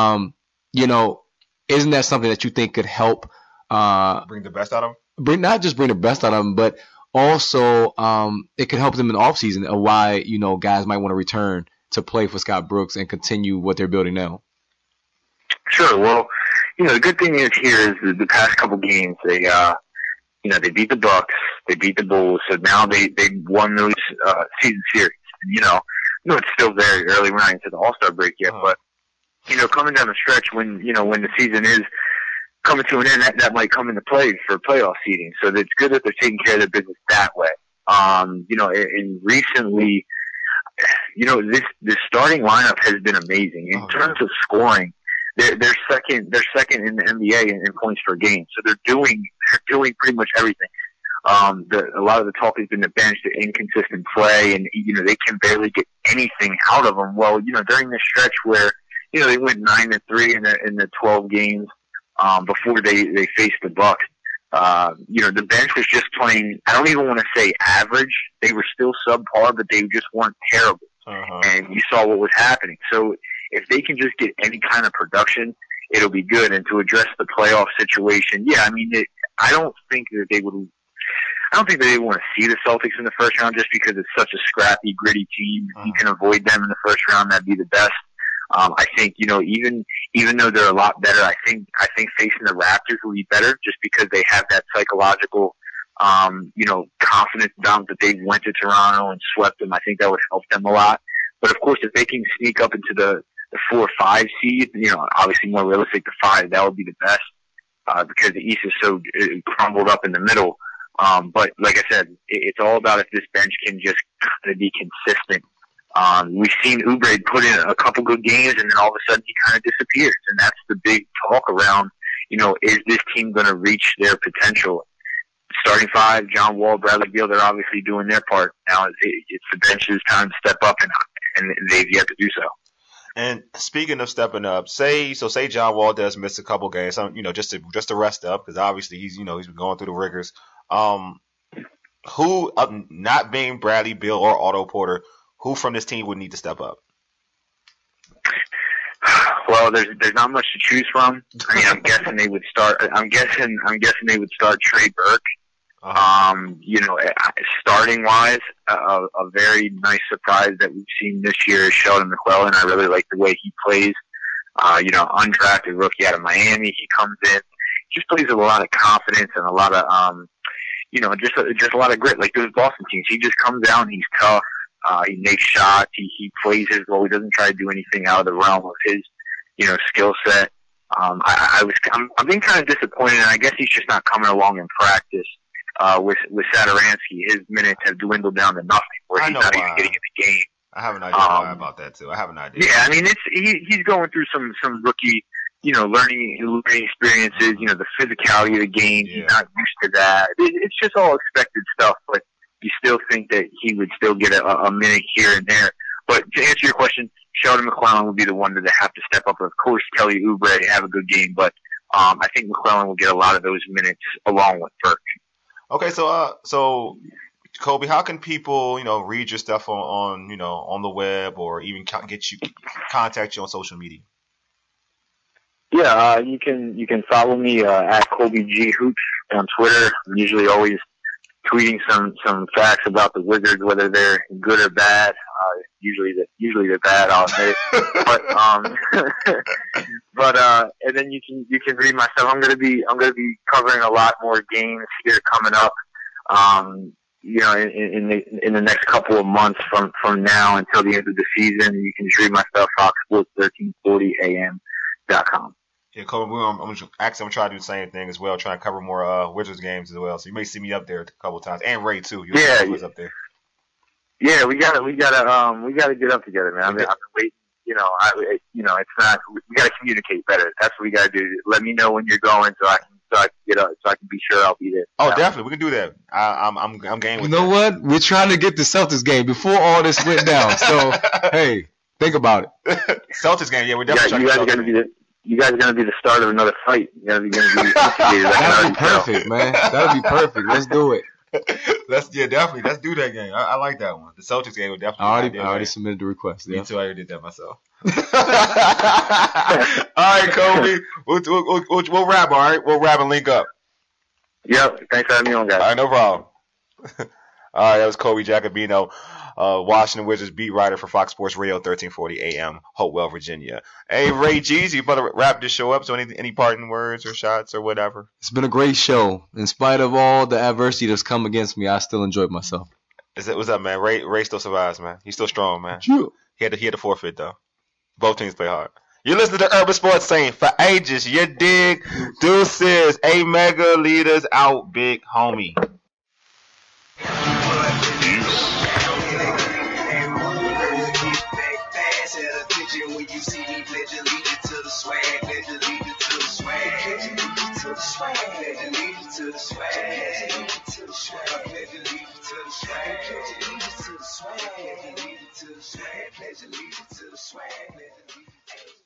Isn't that something that you think could help bring the best out of them? Not just bring the best out of them, but also it could help them in the offseason of why, guys might want to return to play for Scott Brooks and continue what they're building now. Sure. Well, the good thing is here is the past couple games, they beat the Bucks, they beat the Bulls, so now they won those season series. And, it's still very early. We're not into the All-Star break yet, but coming down the stretch when the season is coming to an end, that might come into play for playoff seeding. So it's good that they're taking care of their business that way. And recently, this starting lineup has been amazing in terms of scoring. They're second in the NBA in points per game. So they're doing pretty much everything. A lot of the talk has been the bench, the inconsistent play, and they can barely get anything out of them. Well, during this stretch where they went 9-3 in the 12 games before they faced the Bucks. The bench was just playing. I don't even want to say average. They were still subpar, but they just weren't terrible. And you saw what was happening. So if they can just get any kind of production, it'll be good. And to address the playoff situation, I don't think that they would want to see the Celtics in the first round just because it's such a scrappy, gritty team. If you can avoid them in the first round, that'd be the best. I think, even though they're a lot better, I think facing the Raptors will be better just because they have that psychological, confidence dump that they went to Toronto and swept them. I think that would help them a lot. But of course, if they can sneak up into the 4 or 5 seed, obviously more realistic, the 5, that would be the best, because the East is so crumbled up in the middle. But like I said, it's all about if this bench can just kind of be consistent. We've seen Oubre put in a couple good games, and then all of a sudden he kind of disappears. And that's the big talk around, is this team going to reach their potential? Starting five, John Wall, Bradley Beal, they're obviously doing their part. Now it's the bench's time to step up, and they've yet to do so. And speaking of stepping up, say John Wall does miss a couple games, just to rest up, because obviously he's been going through the rigors. Who, not being Bradley Beal or Otto Porter, who from this team would need to step up? Well, there's not much to choose from. I mean, I'm guessing they would start. I'm guessing they would start Trey Burke. Starting wise, a very nice surprise that we've seen this year is Sheldon McClellan. I really like the way he plays. Undrafted rookie out of Miami. He comes in, just plays with a lot of confidence and a lot of, just a lot of grit. Like those Boston teams, he just comes out and he's tough. He makes shots. He plays his role. He doesn't try to do anything out of the realm of his, skill set. I'm being kind of disappointed, and I guess he's just not coming along in practice. With Satoransky, his minutes have dwindled down to nothing, where he's not even getting in the game. I have an idea why about that too. I have an idea. Yeah, I mean, he's going through some rookie, learning experiences. The physicality of the game. Yeah. He's not used to that. It's just all expected stuff, but you still think that he would still get a minute here and there. But to answer your question, Sheldon McClellan would be the one that have to step up. Of course, Kelly Oubre have a good game, but I think McClellan will get a lot of those minutes along with Burke. Okay, so Kobe, how can people, read your stuff on the web, or even contact you on social media? Yeah, you can follow me at Kobe G Hoops on Twitter. I'm usually always tweeting some facts about the Wizards, whether they're good or bad. Usually they're bad, I'll admit. But and then you can read my stuff. I'm gonna be covering a lot more games here coming up. In the next couple of months from now until the end of the season. You can just read my stuff, FoxSports1340am.com. Yeah, Kobe, I'm going to try to do the same thing as well, try to cover more Wizards games as well. So you may see me up there a couple of times, and Ray too. You'll up there. Yeah, we gotta get up together, man. I've been waiting. It's not. We gotta communicate better. That's what we gotta do. Let me know when you're going, so I can get up, so I can be sure I'll be there. Oh, definitely, we can do that. I'm game with. You know what? We're trying to get the Celtics game before all this went down. So hey, think about it. Celtics game, yeah, we're definitely. You guys are gonna be the start of another fight. You're gonna be That'd be perfect, man. That'd be perfect. Let's do it. Definitely. Let's do that game. I like that one. The Celtics game would definitely. I already submitted the request. Me too. I already did that myself. All right, Kobe. We'll wrap. All right, we'll wrap and link up. Yep. Thanks for having me on, guys. All right, no problem. All right, that was Kobe Jacobino, Washington Wizards beat writer for Fox Sports Radio, 1340 AM, Hopewell, Virginia. Hey, Ray G's, you better wrap this show up. So any parting words or shots or whatever? It's been a great show. In spite of all the adversity that's come against me, I still enjoyed myself. What's up, man? Ray still survives, man. He's still strong, man. True. He had to forfeit, though. Both teams play hard. You listen to Urban Sports Scene for ages. You dig? Deuces. A mega leaders out, big homie. When you see me, pledge allegiance to the swag, pledge allegiance to the swag, pledge allegiance to the swag, pledge allegiance to the swag, pledge allegiance to the swag, pledge allegiance to the swag, pledge allegiance to the swag, pledge allegiance to the swag, pledge allegiance to the swag, pledge allegiance to the swag.